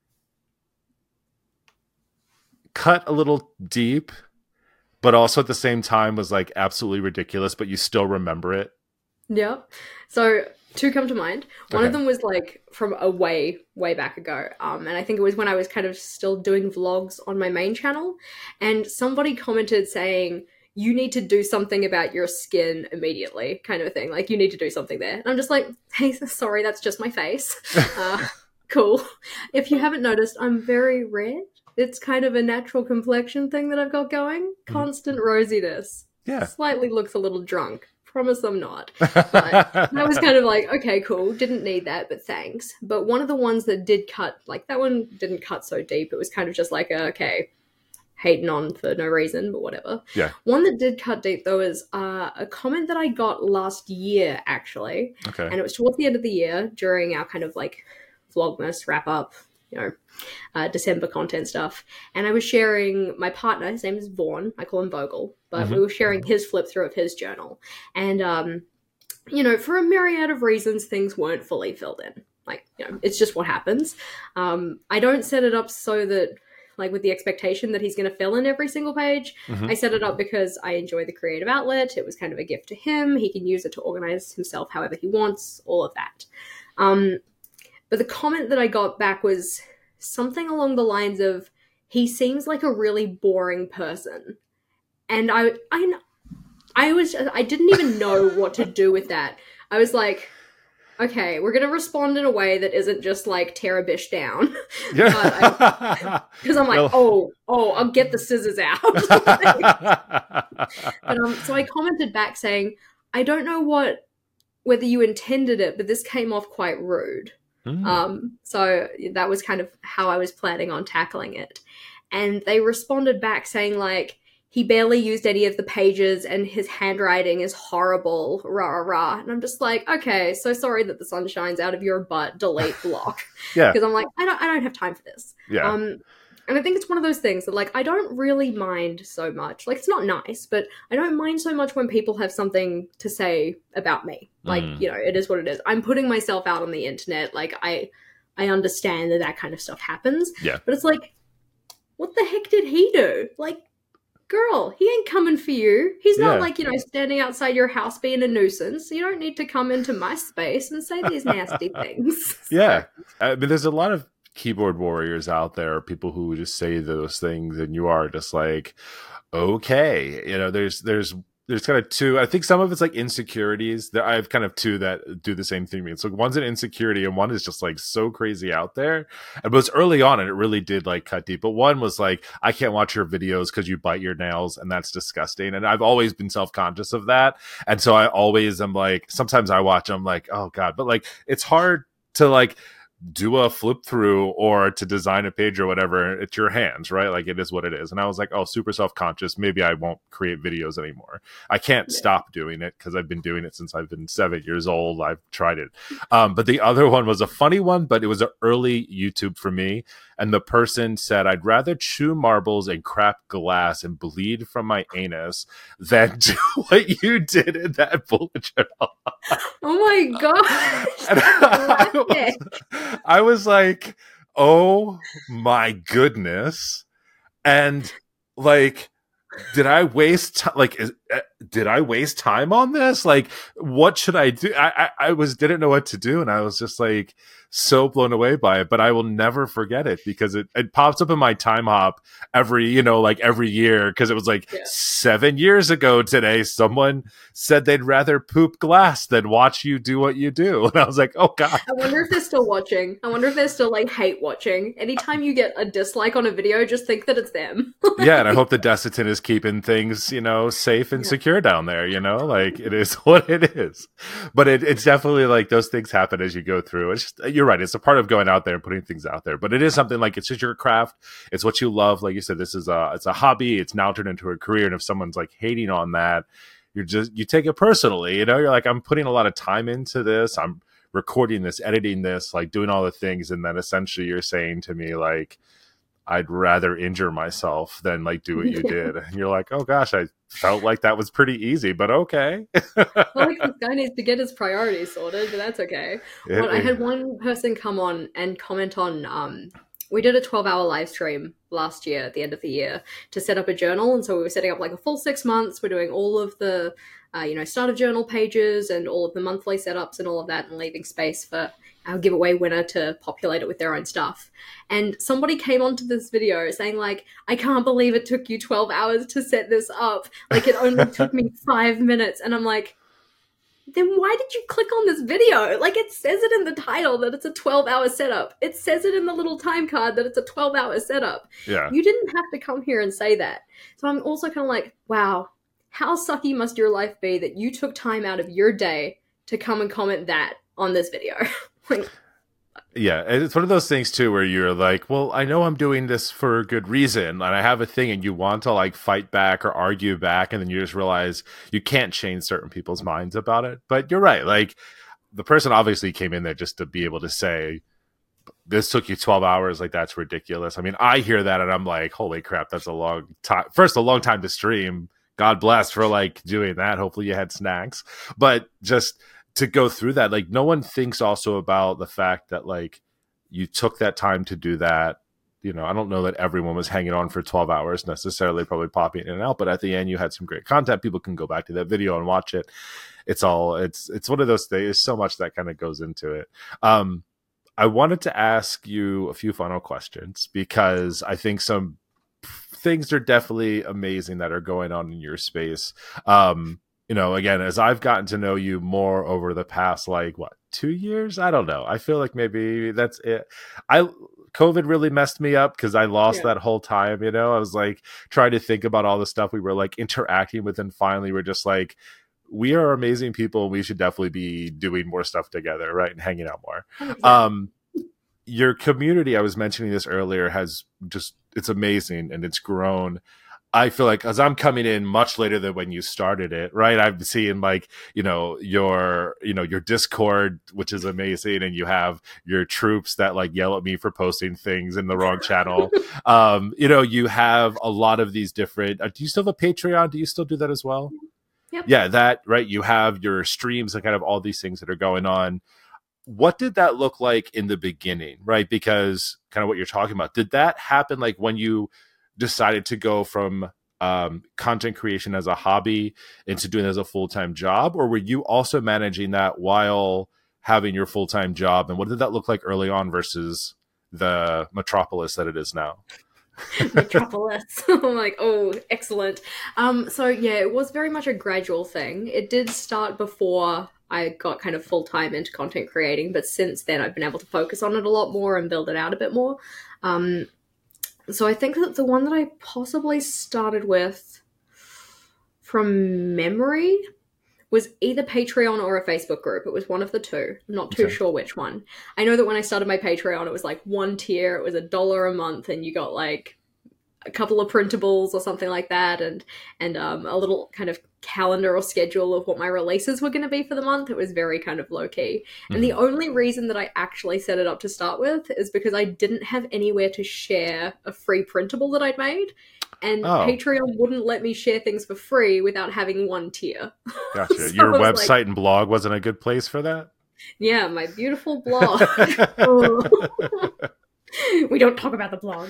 S1: cut a little deep, but also at the same time was like absolutely ridiculous, but you still remember it?
S2: Yeah. So Two come to mind. One of them was like from a way back ago. And I think it was when I was kind of still doing vlogs on my main channel. And somebody commented saying, you need to do something about your skin immediately, kind of a thing. Like, you need to do something there. And I'm just like, hey, sorry, that's just my face. Cool. If you haven't noticed, I'm very red. It's kind of a natural complexion thing that I've got going. Constant rosiness.
S1: Yeah.
S2: Slightly looks a little drunk. Promise I'm not. But that was kind of like, okay, cool. Didn't need that, but thanks. But one of the ones that did cut, like that one didn't cut so deep. It was kind of just like, okay, hating on for no reason, but whatever.
S1: Yeah.
S2: One that did cut deep though is a comment that I got last year, actually.
S1: Okay.
S2: And it was towards the end of the year during our kind of like Vlogmas wrap up, December content stuff. And I was sharing my partner, his name is Vaughn, I call him Vogel, but we were sharing his flip through of his journal. And, for a myriad of reasons, things weren't fully filled in. Like, it's just what happens. I don't set it up so that, like, with the expectation that he's going to fill in every single page. I set it up because I enjoy the creative outlet. It was kind of a gift to him. He can use it to organize himself however he wants, all of that. But the comment that I got back was something along the lines of, he seems like a really boring person. And I didn't even know what to do with that. I was like, okay, we're going to respond in a way that isn't just like tear a bish down.
S1: Yeah.
S2: Because I'm like, I'll get the scissors out. But so I commented back saying, I don't know whether you intended it, but this came off quite rude. So that was kind of how I was planning on tackling it. And they responded back saying like, he barely used any of the pages and his handwriting is horrible, rah, rah, rah. And I'm just like, okay, so sorry that the sun shines out of your butt, delete block.
S1: Yeah.
S2: Because I'm like, I don't have time for this.
S1: Yeah.
S2: And I think it's one of those things that, like, I don't really mind so much. Like, it's not nice, but I don't mind so much when people have something to say about me. Like, it is what it is. I'm putting myself out on the internet. Like, I understand that kind of stuff happens.
S1: Yeah.
S2: But it's like, what the heck did he do? Like, girl, he ain't coming for you. He's not like, standing outside your house being a nuisance. You don't need to come into my space and say these nasty things.
S1: Yeah. I mean, there's a lot of keyboard warriors out there, people who just say those things, and you are just like, okay, there's kind of two. I think some of it's like insecurities. I have kind of two that do the same thing to me. So one's an insecurity, and one is just like so crazy out there. And it was early on, and it really did like cut deep. But one was like, I can't watch your videos because you bite your nails, and that's disgusting. And I've always been self-conscious of that. And so I always am like, sometimes I watch them like, oh God, but like it's hard to like do a flip through or to design a page or whatever. It's your hands, right? Like it is what it is. And I was like, oh, super self-conscious. Maybe I won't create videos anymore. I can't stop doing it because I've been doing it since I've been 7 years old. I've tried it. But the other one was a funny one, but it was an early YouTube for me. And the person said, I'd rather chew marbles and crap glass and bleed from my anus than do what you did in that bullet journal.
S2: Oh my gosh.
S1: I was like, oh my goodness. And like, did I waste did I waste time on this? Like, what should I do? I didn't know what to do. And I was just like so blown away by it, but I will never forget it because it pops up in my time hop every year. Cause it was like 7 years ago today, someone said they'd rather poop glass than watch you do what you do. And I was like, oh God.
S2: I wonder if they're still watching. I wonder if they're still like hate watching. Anytime you get a dislike on a video, just think that it's them.
S1: Yeah. And I hope the Desitin is keeping things, safe and secure down there, like it is what it is. But it's definitely like those things happen as you go through. It's just, you're right. It's a part of going out there and putting things out there, but it is something like, it's just your craft. It's what you love. Like you said, it's a hobby. It's now turned into a career. And if someone's like hating on that, you take it personally, you're like, I'm putting a lot of time into this. I'm recording this, editing this, like doing all the things. And then essentially you're saying to me, like, I'd rather injure myself than like do what you did. And you're like, oh gosh, I felt like that was pretty easy, but okay.
S2: Well, like this guy needs to get his priorities sorted, but that's okay. I had one person come on and comment on we did a 12-hour live stream last year at the end of the year to set up a journal. And so we were setting up like a full 6 months. We're doing all of the, start of journal pages and all of the monthly setups and all of that, and leaving space for our giveaway winner to populate it with their own stuff. And somebody came onto this video saying like, I can't believe it took you 12 hours to set this up. Like it only took me 5 minutes. And I'm like, then why did you click on this video? Like it says it in the title that it's a 12-hour setup. It says it in the little time card that it's a 12-hour setup.
S1: Yeah.
S2: You didn't have to come here and say that. So I'm also kind of like, wow, how sucky must your life be that you took time out of your day to come and comment that on this video? Like,
S1: yeah, it's one of those things too where you're like, well, I know I'm doing this for a good reason, and I have a thing, and you want to like fight back or argue back, and then you just realize you can't change certain people's minds about it. But you're right, like the person obviously came in there just to be able to say, this took you 12 hours, like that's ridiculous. I mean, I hear that and I'm like, holy crap, that's a long time. First, a long time to stream. God bless for like doing that. Hopefully you had snacks. But just to go through that, like no one thinks also about the fact that like you took that time to do that. You know, I don't know that everyone was hanging on for 12 hours necessarily, probably popping in and out, but at the end you had some great content. People can go back to that video and watch it. It's one of those things. There's so much that kind of goes into it. I wanted to ask you a few final questions because I think some things are definitely amazing that are going on in your space. Again, as I've gotten to know you more over the past, 2 years? I don't know. I feel like maybe that's it. COVID really messed me up because I lost that whole time, I was like trying to think about all the stuff we were like interacting with, and finally we're just like, we are amazing people. We should definitely be doing more stuff together, right? And hanging out more. Exactly. Your community, I was mentioning this earlier, it's amazing and it's grown. I feel like as I'm coming in much later than when you started it, right? I'm seeing your Discord, which is amazing. And you have your troops that like yell at me for posting things in the wrong channel. You have a lot of these different, do you still have a Patreon? Do you still do that as well?
S2: Yep.
S1: Yeah, that, right. You have your streams and kind of all these things that are going on. What did that look like in the beginning, right? Because kind of what you're talking about, did that happen like when you decided to go from content creation as a hobby into doing it as a full-time job? Or were you also managing that while having your full-time job? And what did that look like early on versus the metropolis that it is now?
S2: Metropolis. I'm like, oh, excellent. So yeah, it was very much a gradual thing. It did start before I got kind of full-time into content creating, but since then I've been able to focus on it a lot more and build it out a bit more. So I think that the one that I possibly started with from memory was either Patreon or a Facebook group. It was one of the two. I'm not too sure which one. I know that when I started my Patreon, it was like one tier. It was $1 a month, and you got like a couple of printables or something like that, and a little kind of calendar or schedule of what my releases were going to be for the month. It was very kind of low key. Mm-hmm. And the only reason that I actually set it up to start with is because I didn't have anywhere to share a free printable that I'd made. And Patreon wouldn't let me share things for free without having one tier.
S1: Gotcha. So your website and blog wasn't a good place for that?
S2: Yeah, my beautiful blog. We don't talk about the blog.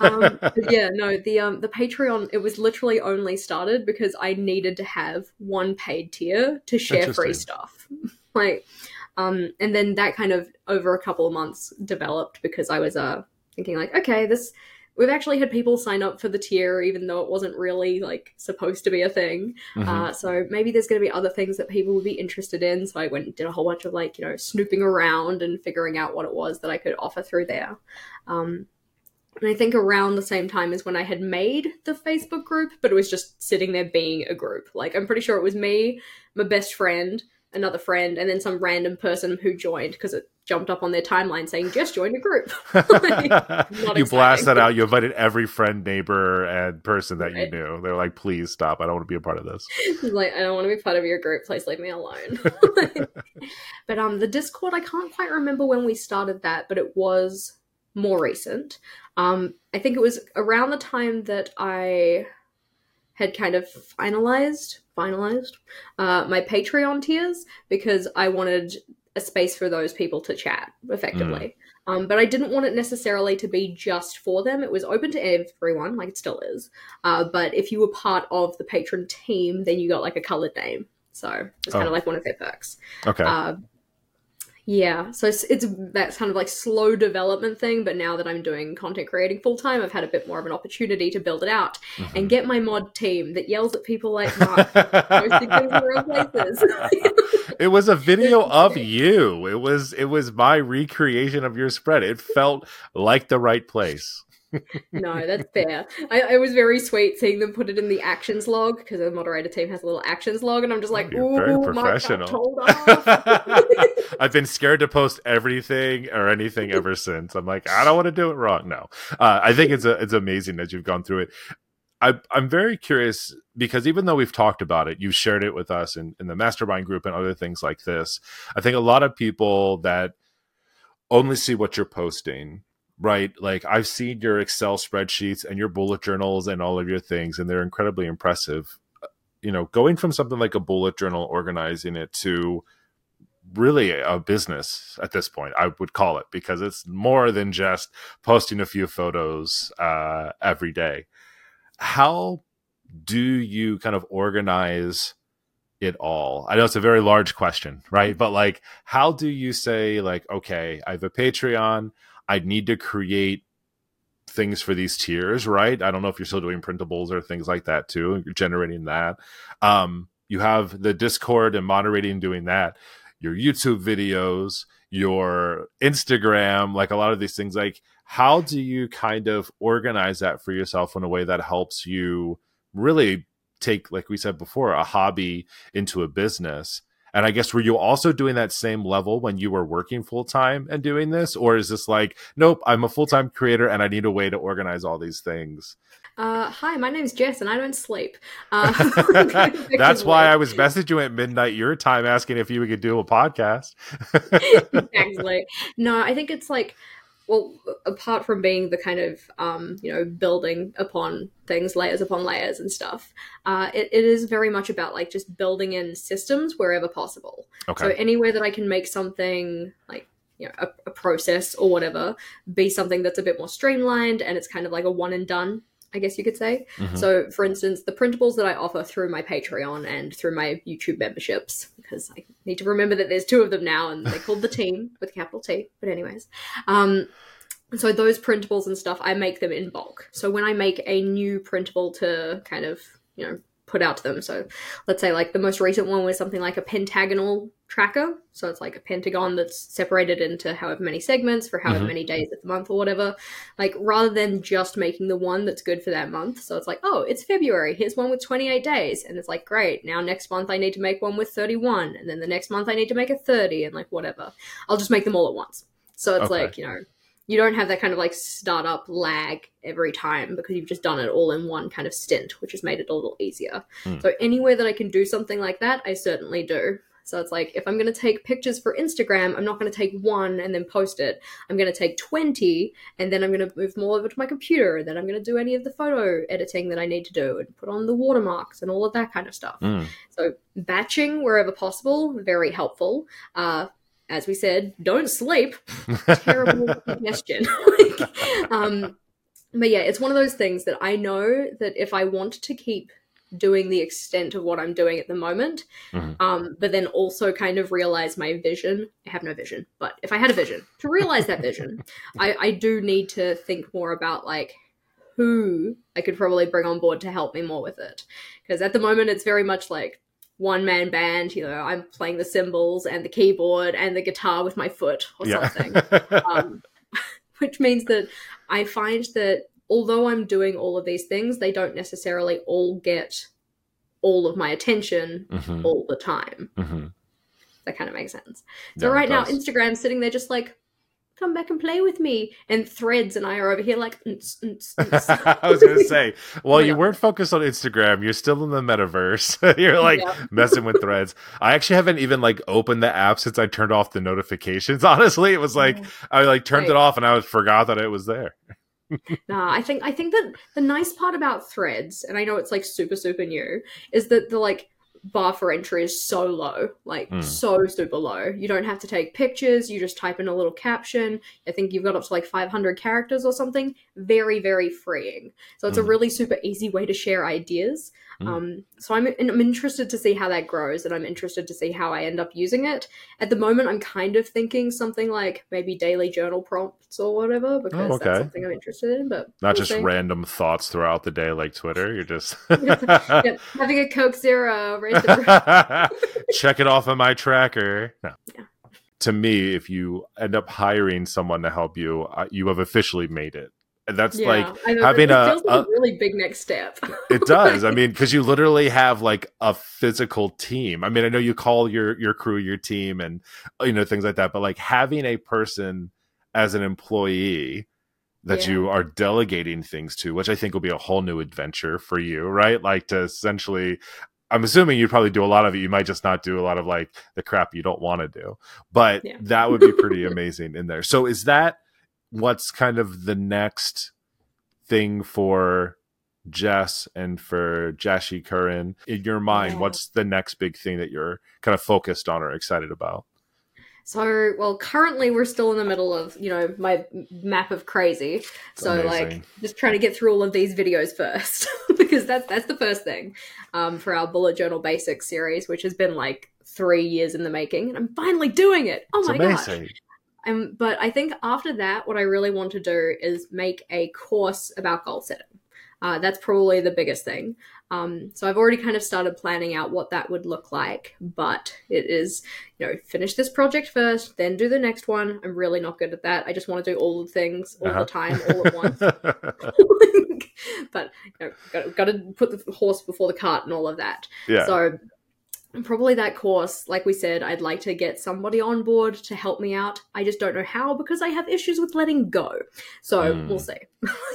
S2: The Patreon, it was literally only started because I needed to have one paid tier to share free stuff. And then that kind of over a couple of months developed because I was thinking like, okay, we've actually had people sign up for the tier even though it wasn't really like supposed to be a thing. Mm-hmm. So maybe there's going to be other things that people would be interested in. So I went and did a whole bunch of snooping around and figuring out what it was that I could offer through there. And I think around the same time as when I had made the Facebook group, but it was just sitting there being a group. Like I'm pretty sure it was me, my best friend, another friend, and then some random person who joined because it jumped up on their timeline saying, just join a group.
S1: You blast that out. You invited every friend, neighbor, and person that you knew. They're like, please stop. I don't want to be a part of this.
S2: Like, I don't want to be part of your group. Please leave me alone. But the Discord, I can't quite remember when we started that, but it was more recent. I think it was around the time that I had kind of finalized my Patreon tiers because I wanted a space for those people to chat effectively. But I didn't want it necessarily to be just for them. It was open to everyone, like it still is. But if you were part of the patron team, then you got like a colored name. So it's kind of like one of their perks.
S1: Okay.
S2: Yeah, so it's that's kind of like slow development thing, but now that I'm doing content creating full time, I've had a bit more of an opportunity to build it out and get my mod team that yells at people like Mark posting things in the wrong places.
S1: It was a video of you. It was my recreation of your spread. It felt like the right place.
S2: No, that's fair. I was very sweet seeing them put it in the actions log because the moderator team has a little actions log, and I'm just like,
S1: You're very professional.
S2: Told off.
S1: I've been scared to post everything or anything ever since. I'm like, I don't want to do it wrong. No, I think it's amazing that you've gone through it. I'm very curious because even though we've talked about it, you've shared it with us in the mastermind group and other things like this. I think a lot of people that only see what you're posting, right? Like I've seen your Excel spreadsheets and your bullet journals and all of your things, and they're incredibly impressive. Going from something like a bullet journal, organizing it to really a business at this point, I would call it, because it's more than just posting a few photos every day. How do you kind of organize it all? I know it's a very large question, right? But like, how do you say like, okay, I have a Patreon, I need to create things for these tiers, right? I don't know if you're still doing printables or things like that too. You're generating that. You have the Discord and moderating, doing that. Your YouTube videos, your Instagram, like a lot of these things. Like, how do you kind of organize that for yourself in a way that helps you really take, like we said before, a hobby into a business? And I guess, were you also doing that same level when you were working full-time and doing this? Or is this like, nope, I'm a full-time creator and I need a way to organize all these things?
S2: Hi, my name's Jess and I don't sleep.
S1: That's why I was messaging you at midnight your time asking if you could do a podcast.
S2: Exactly. No, I think it's like, well, apart from being the kind of, building upon things, layers upon layers and stuff, it is very much about like just building in systems wherever possible.
S1: Okay.
S2: So anywhere that I can make something like, a process or whatever, be something that's a bit more streamlined and it's kind of like a one and done, I guess you could say. Mm-hmm. So, for instance, the printables that I offer through my Patreon and through my YouTube memberships, because I need to remember that there's 2 of them now, and they're called The Team, with a capital T. But anyways, so those printables and stuff, I make them in bulk. So when I make a new printable to kind of, put out to them. So let's say like the most recent one was something like a pentagonal tracker. So it's like a pentagon that's separated into however many segments for however many days of the month or whatever. Like rather than just making the one that's good for that month. So it's like, oh, it's February. Here's one with 28 days. And it's like, great. Now next month I need to make one with 31. And then the next month I need to make a 30 and like whatever. I'll just make them all at once. So it's like, you don't have that kind of like startup lag every time because you've just done it all in one kind of stint, which has made it a little easier. So anywhere that I can do something like that, I certainly do. So it's like, if I'm going to take pictures for Instagram, I'm not going to take 1 and then post it. I'm going to take 20 and then I'm going to move them all over to my computer. And then I'm going to do any of the photo editing that I need to do and put on the watermarks and all of that kind of stuff. So batching wherever possible, very helpful. As we said, don't sleep. Terrible suggestion. But yeah, it's one of those things that I know that if I want to keep doing the extent of what I'm doing at the moment, but then also kind of realize my vision. I have no vision, but if I had a vision, to realize that vision, I do need to think more about like who I could probably bring on board to help me more with it. Because at the moment, it's very much like one-man band, I'm playing the cymbals and the keyboard and the guitar with my foot or something. Which means that I find that although I'm doing all of these things, they don't necessarily all get all of my attention all the time. That kind of makes sense. So right now, Instagram's sitting there just like, come back and play with me. And Threads and I are over here like,
S1: I was going to say, you weren't focused on Instagram. You're still in the metaverse. You're like messing with Threads. I actually haven't even like opened the app since I turned off the notifications. Honestly, it was like, I like turned it off and I forgot that it was there.
S2: Nah, I think that the nice part about Threads, and I know it's like super, super new, is that the like bar for entry is so low, like
S1: Mm,
S2: so super low. You don't have to take pictures, you just type in a little caption. I think you've got up to like 500 characters or something. Very, very freeing. So it's a
S1: mm,
S2: really super easy way to share ideas.
S1: mm.
S2: So I'm interested to see how that grows, and I'm interested to see how I end up using it. At the moment, I'm kind of thinking something like maybe daily journal prompts or whatever,
S1: Oh,
S2: because that's
S1: okay.
S2: something I'm interested in, but
S1: Not
S2: we'll
S1: just
S2: see.
S1: random thoughts throughout the day like Twitter. You're just
S2: Yeah, having a Coke Zero, raise the
S1: check it off on my tracker. No.
S2: yeah.
S1: To me, if you end up hiring someone to help you, you have officially made it. And that's like
S2: Yeah, I know.
S1: having
S2: It feels like a really big next step.
S1: it does. I
S2: Like,
S1: mean, because you literally have like a physical team. I mean, I know you call your crew your team and things like that, but like having a person as an employee that
S2: yeah,
S1: you are delegating things to, which I think will be a whole new adventure for you, right? Like to essentially, I'm assuming you probably do a lot of it. You might just not do a lot of like the crap you don't want to do, but
S2: yeah.
S1: that would be pretty amazing in there. So is that what's kind of the next thing for Jess and for Jashi Curran in your mind?
S2: Yeah.
S1: What's the next big thing that you're kind of focused on or excited about?
S2: So, well, currently we're still in the middle of, my map of crazy. So, like,
S1: Amazing.
S2: just trying to get through all of these videos first, because that's the first thing for our bullet journal basics series, which has been like 3 years in the making, and I'm finally doing it. Oh
S1: It's
S2: my gosh!
S1: amazing.
S2: But I think after that, what I really want to do is make a course about goal setting. That's probably the biggest thing. So I've already kind of started planning out what that would look like, but it is, finish this project first, then do the next one. I'm really not good at that. I just want to do all the things all the time, all at once. But got to put the horse before the cart and all of that.
S1: Yeah.
S2: So probably that course, like we said, I'd like to get somebody on board to help me out. I just don't know how because I have issues with letting go. So we'll see.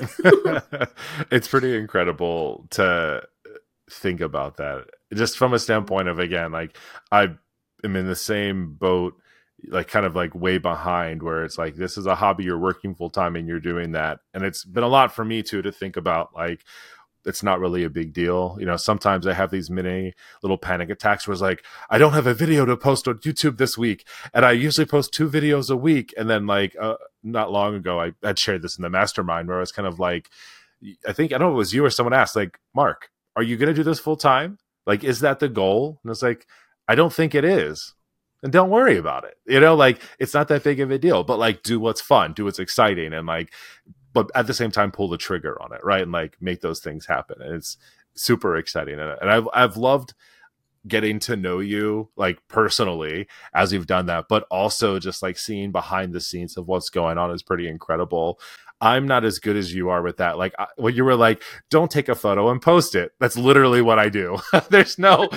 S1: It's pretty incredible to think about that. Just from a standpoint of, again, like I am in the same boat, like kind of like way behind, where it's like this is a hobby, you're working full time and you're doing that. And it's been a lot for me too to think about, like, it's not really a big deal. Sometimes I have these mini little panic attacks where it's like, I don't have a video to post on YouTube this week. And I usually post 2 videos a week. And then like, not long ago, I had shared this in the mastermind where I was kind of like, I don't know if it was you or someone asked, like, Mark, are you going to do this full time? Like, is that the goal? And it's like, I don't think it is. And don't worry about it. Like, it's not that big of a deal, but like, do what's fun, do what's exciting. And like, but at the same time, pull the trigger on it, right? And like make those things happen. And it's super exciting. And I've loved getting to know you like personally as you've done that, but also just like seeing behind the scenes of what's going on is pretty incredible. I'm not as good as you are with that. Like when you were like, don't take a photo and post it. That's literally what I do. there's no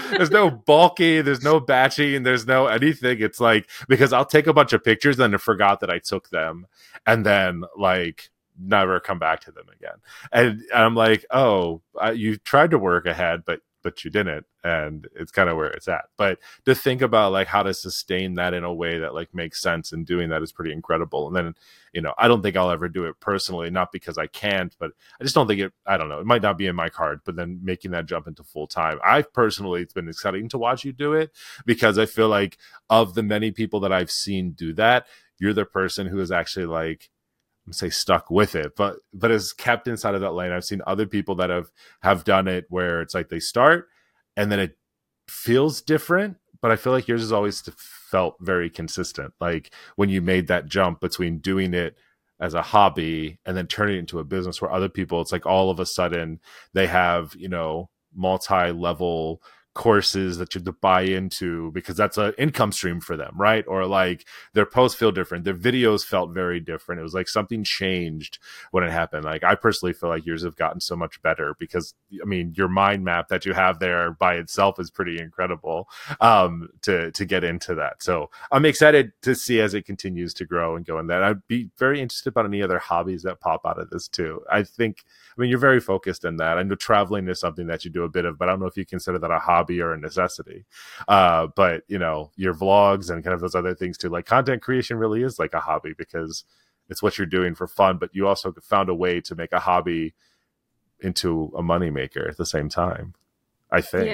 S1: bulky, there's no batching, there's no anything. It's like, because I'll take a bunch of pictures and I forgot that I took them. And then like, never come back to them again. And I'm like, oh, you tried to work ahead, but you didn't. And it's kind of where it's at. But to think about like how to sustain that in a way that like makes sense and doing that is pretty incredible. And then, I don't think I'll ever do it personally, not because I can't, but I just don't think I don't know. It might not be in my card, but then making that jump into full time, it's been exciting to watch you do it, because I feel like of the many people that I've seen do that, you're the person who is actually like, say stuck with it, but is kept inside of that lane. I've seen other people that have done it where it's like they start and then it feels different, but I feel like yours has always felt very consistent. Like when you made that jump between doing it as a hobby and then turning it into a business, where other people, it's like all of a sudden they have, multi-level courses that you have to buy into because that's an income stream for them, right? Or like their posts feel different, their videos felt very different. It was like something changed when it happened. Like I personally feel like yours have gotten so much better because I mean your mind map that you have there by itself is pretty incredible to get into that. So I'm excited to see as it continues to grow and go in that. I'd be very interested about any other hobbies that pop out of this too. I mean, you're very focused in that. I know traveling is something that you do a bit of, but I don't know if you consider that a hobby or a necessity. But your vlogs and kind of those other things too, like content creation really is like a hobby because it's what you're doing for fun, but you also found a way to make a hobby into a moneymaker at the same time, I think.
S2: Yeah.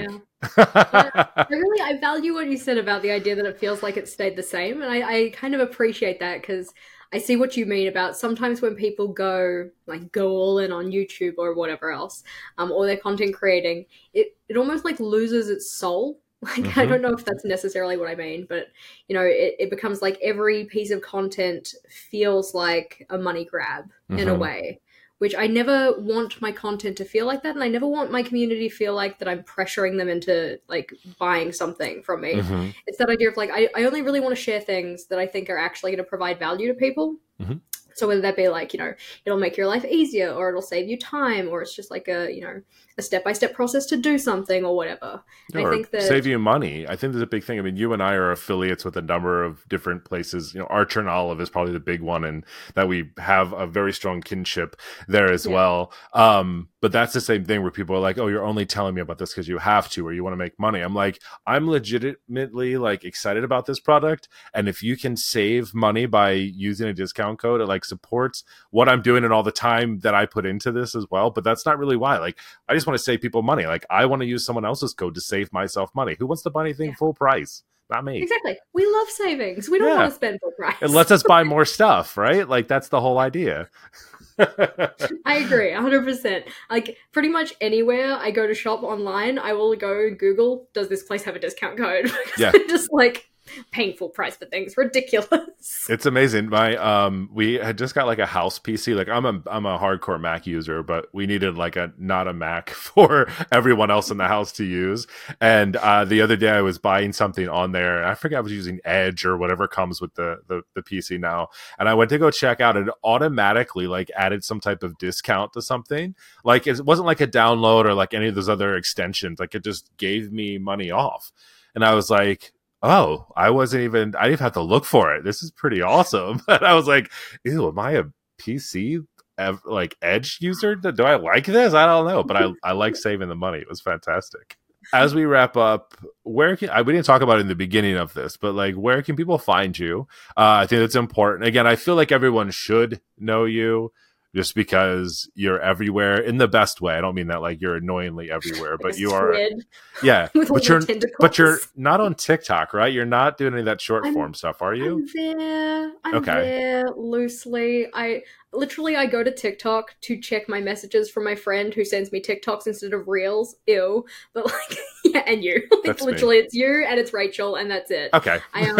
S2: Yeah, I value what you said about the idea that it feels like it stayed the same, and I kind of appreciate that because I see what you mean about sometimes when people go all in on YouTube or whatever else, or they're content creating, it almost like loses its soul. Like I
S1: Hmm.
S2: don't know if that's necessarily what I mean, but it becomes like every piece of content feels like a money grab in a
S1: Hmm.
S2: way, which I never want my content to feel like that, and I never want my community to feel like that I'm pressuring them into like buying something from me.
S1: Hmm.
S2: It's that idea of like I only really want to share things that I think are actually going to provide value to people.
S1: Hmm.
S2: So whether that be like, it'll make your life easier or it'll save you time or it's just like a step-by-step process to do something or whatever. And I
S1: Or
S2: think that
S1: save you money. I think there's a big thing. I mean, you and I are affiliates with a number of different places. Archer and Olive is probably the big one, and that we have a very strong kinship there as
S2: yeah,
S1: well. But that's the same thing where people are like, "Oh, you're only telling me about this because you have to, or you want to make money." I'm like, I'm legitimately like excited about this product, and if you can save money by using a discount code, it like supports what I'm doing and all the time that I put into this as well. But that's not really why. Like, I just want to save people money. Like, I want to use someone else's code to save myself money. Who wants to buy anything
S2: yeah,
S1: full price? Not me.
S2: exactly. We love savings. We don't want
S1: Yeah.
S2: to spend full
S1: It
S2: price.
S1: lets us buy more stuff, right? Like, that's the whole idea.
S2: I agree, 100%. Like, pretty much anywhere I go to shop online, I will go Google, does this place have a discount code? Because
S1: Yeah.
S2: I'm just like, painful price for things. Ridiculous.
S1: It's amazing. We had just got like a house PC. Like I'm a hardcore Mac user, but we needed like not a Mac for everyone else in the house to use. And the other day I was buying something on there, and I forget I was using Edge or whatever comes with the PC now. And I went to go check out, and it automatically like added some type of discount to something. Like it wasn't like a download or like any of those other extensions. Like it just gave me money off, and I was like, oh, I didn't even have to look for it. This is pretty awesome. And I was like, ew, am I a PC like Edge user? Do I like this? I don't know, but I like saving the money. It was fantastic. As we wrap up, we didn't talk about it in the beginning of this, but like, where can people find you? I think it's important. Again, I feel like everyone should know you, just because you're everywhere in the best way. I don't mean that like you're annoyingly everywhere,
S2: Like
S1: but
S2: a
S1: you are.
S2: squid
S1: Yeah,
S2: with all the tentacles.
S1: but you're not on TikTok, right? You're not doing any of that short
S2: I'm
S1: form stuff, are you?
S2: I'm there. I'm
S1: Okay.
S2: there loosely. I go to TikTok to check my messages from my friend who sends me TikToks instead of reels. Ew. But like yeah, and you. Like
S1: That's me.
S2: literally it's you and it's Rachel and that's it.
S1: Okay.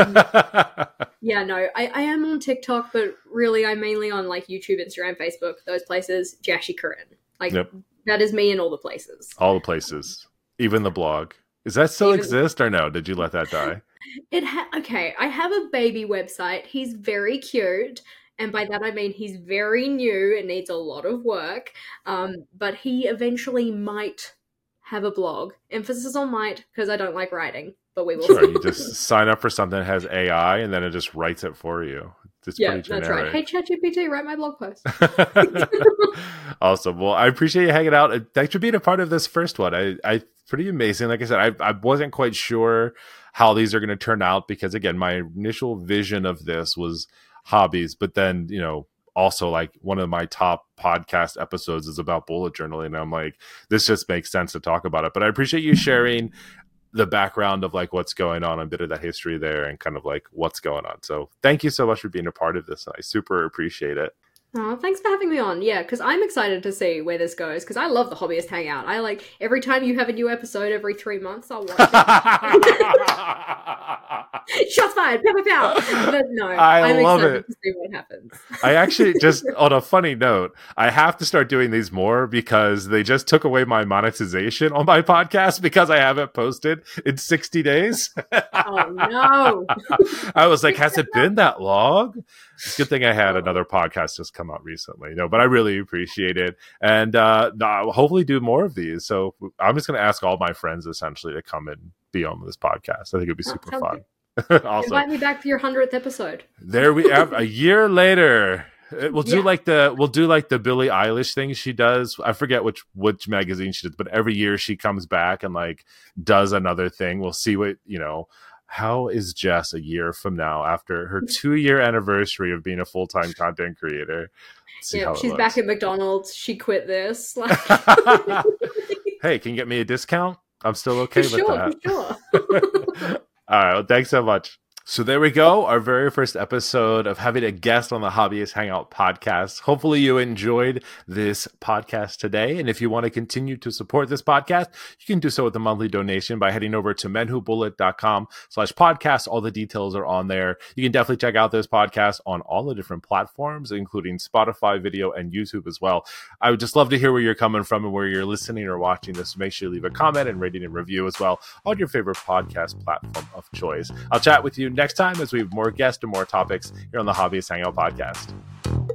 S2: Yeah, no, I am on TikTok, but really I'm mainly on like YouTube, Instagram, Facebook, those places. Jashi Curran. Like
S1: Yep.
S2: that is me in all the places.
S1: All the places, even the blog. Does that still
S2: Even
S1: exist or no? Did you let that die?
S2: okay, I have a baby website. He's very cute. And by that I mean he's very new and needs a lot of work. But he eventually might have a blog. Emphasis on might, because I don't like writing. But we will
S1: Sure.
S2: see.
S1: You just sign up for something that has AI and then it just writes it for you. It's
S2: Yeah,
S1: pretty
S2: that's right.
S1: generic.
S2: Hey, ChatGPT, write my blog post.
S1: Awesome. Well, I appreciate you hanging out. Thanks for being a part of this first one. I pretty amazing. Like I said, I wasn't quite sure how these are going to turn out because again, my initial vision of this was hobbies, but then also like one of my top podcast episodes is about bullet journaling, and I'm like, this just makes sense to talk about it. But I appreciate you sharing the background of like what's going on, a bit of that history there, and kind of like what's going on. So thank you so much for being a part of this. I super appreciate it.
S2: Oh, thanks for having me on. Yeah, because I'm excited to see where this goes. Because I love the Hobbyist Hangout. I like every time you have a new episode every 3 months, I'll watch it. Shots fired, pow, pow, pow. But no, I'm
S1: love
S2: excited
S1: it.
S2: to see what happens.
S1: I actually just on a funny note, I have to start doing these more because they just took away my monetization on my podcast because I haven't posted in 60 days.
S2: Oh no.
S1: I was like, has it been that long? It's a good thing I had another podcast just come out recently. No, but I really appreciate it. And I'll hopefully do more of these. So I'm just going to ask all my friends essentially to come and be on this podcast. I think it'd be super
S2: Sounds
S1: fun.
S2: Awesome. Invite me back for your 100th episode.
S1: There we have a year later. We'll do like the Billie Eilish thing she does. I forget which magazine she does, but every year she comes back and like does another thing. We'll see what how is Jess a year from now after her 2-year anniversary of being a full-time content creator?
S2: Yeah, she's back at McDonald's. She quit this.
S1: Hey, can you get me a discount? I'm still okay with that.
S2: For sure.
S1: All right. Well, thanks so much. So there we go, our very first episode of having a guest on the Hobbyist Hangout podcast. Hopefully you enjoyed this podcast today. And if you want to continue to support this podcast, you can do so with a monthly donation by heading over to menwhobullet.com/podcast. All the details are on there. You can definitely check out this podcast on all the different platforms, including Spotify video and YouTube as well. I would just love to hear where you're coming from and where you're listening or watching this. So make sure you leave a comment and rating and review as well on your favorite podcast platform of choice. I'll chat with you next time as we have more guests and more topics here on the Hobbyist Hangout podcast.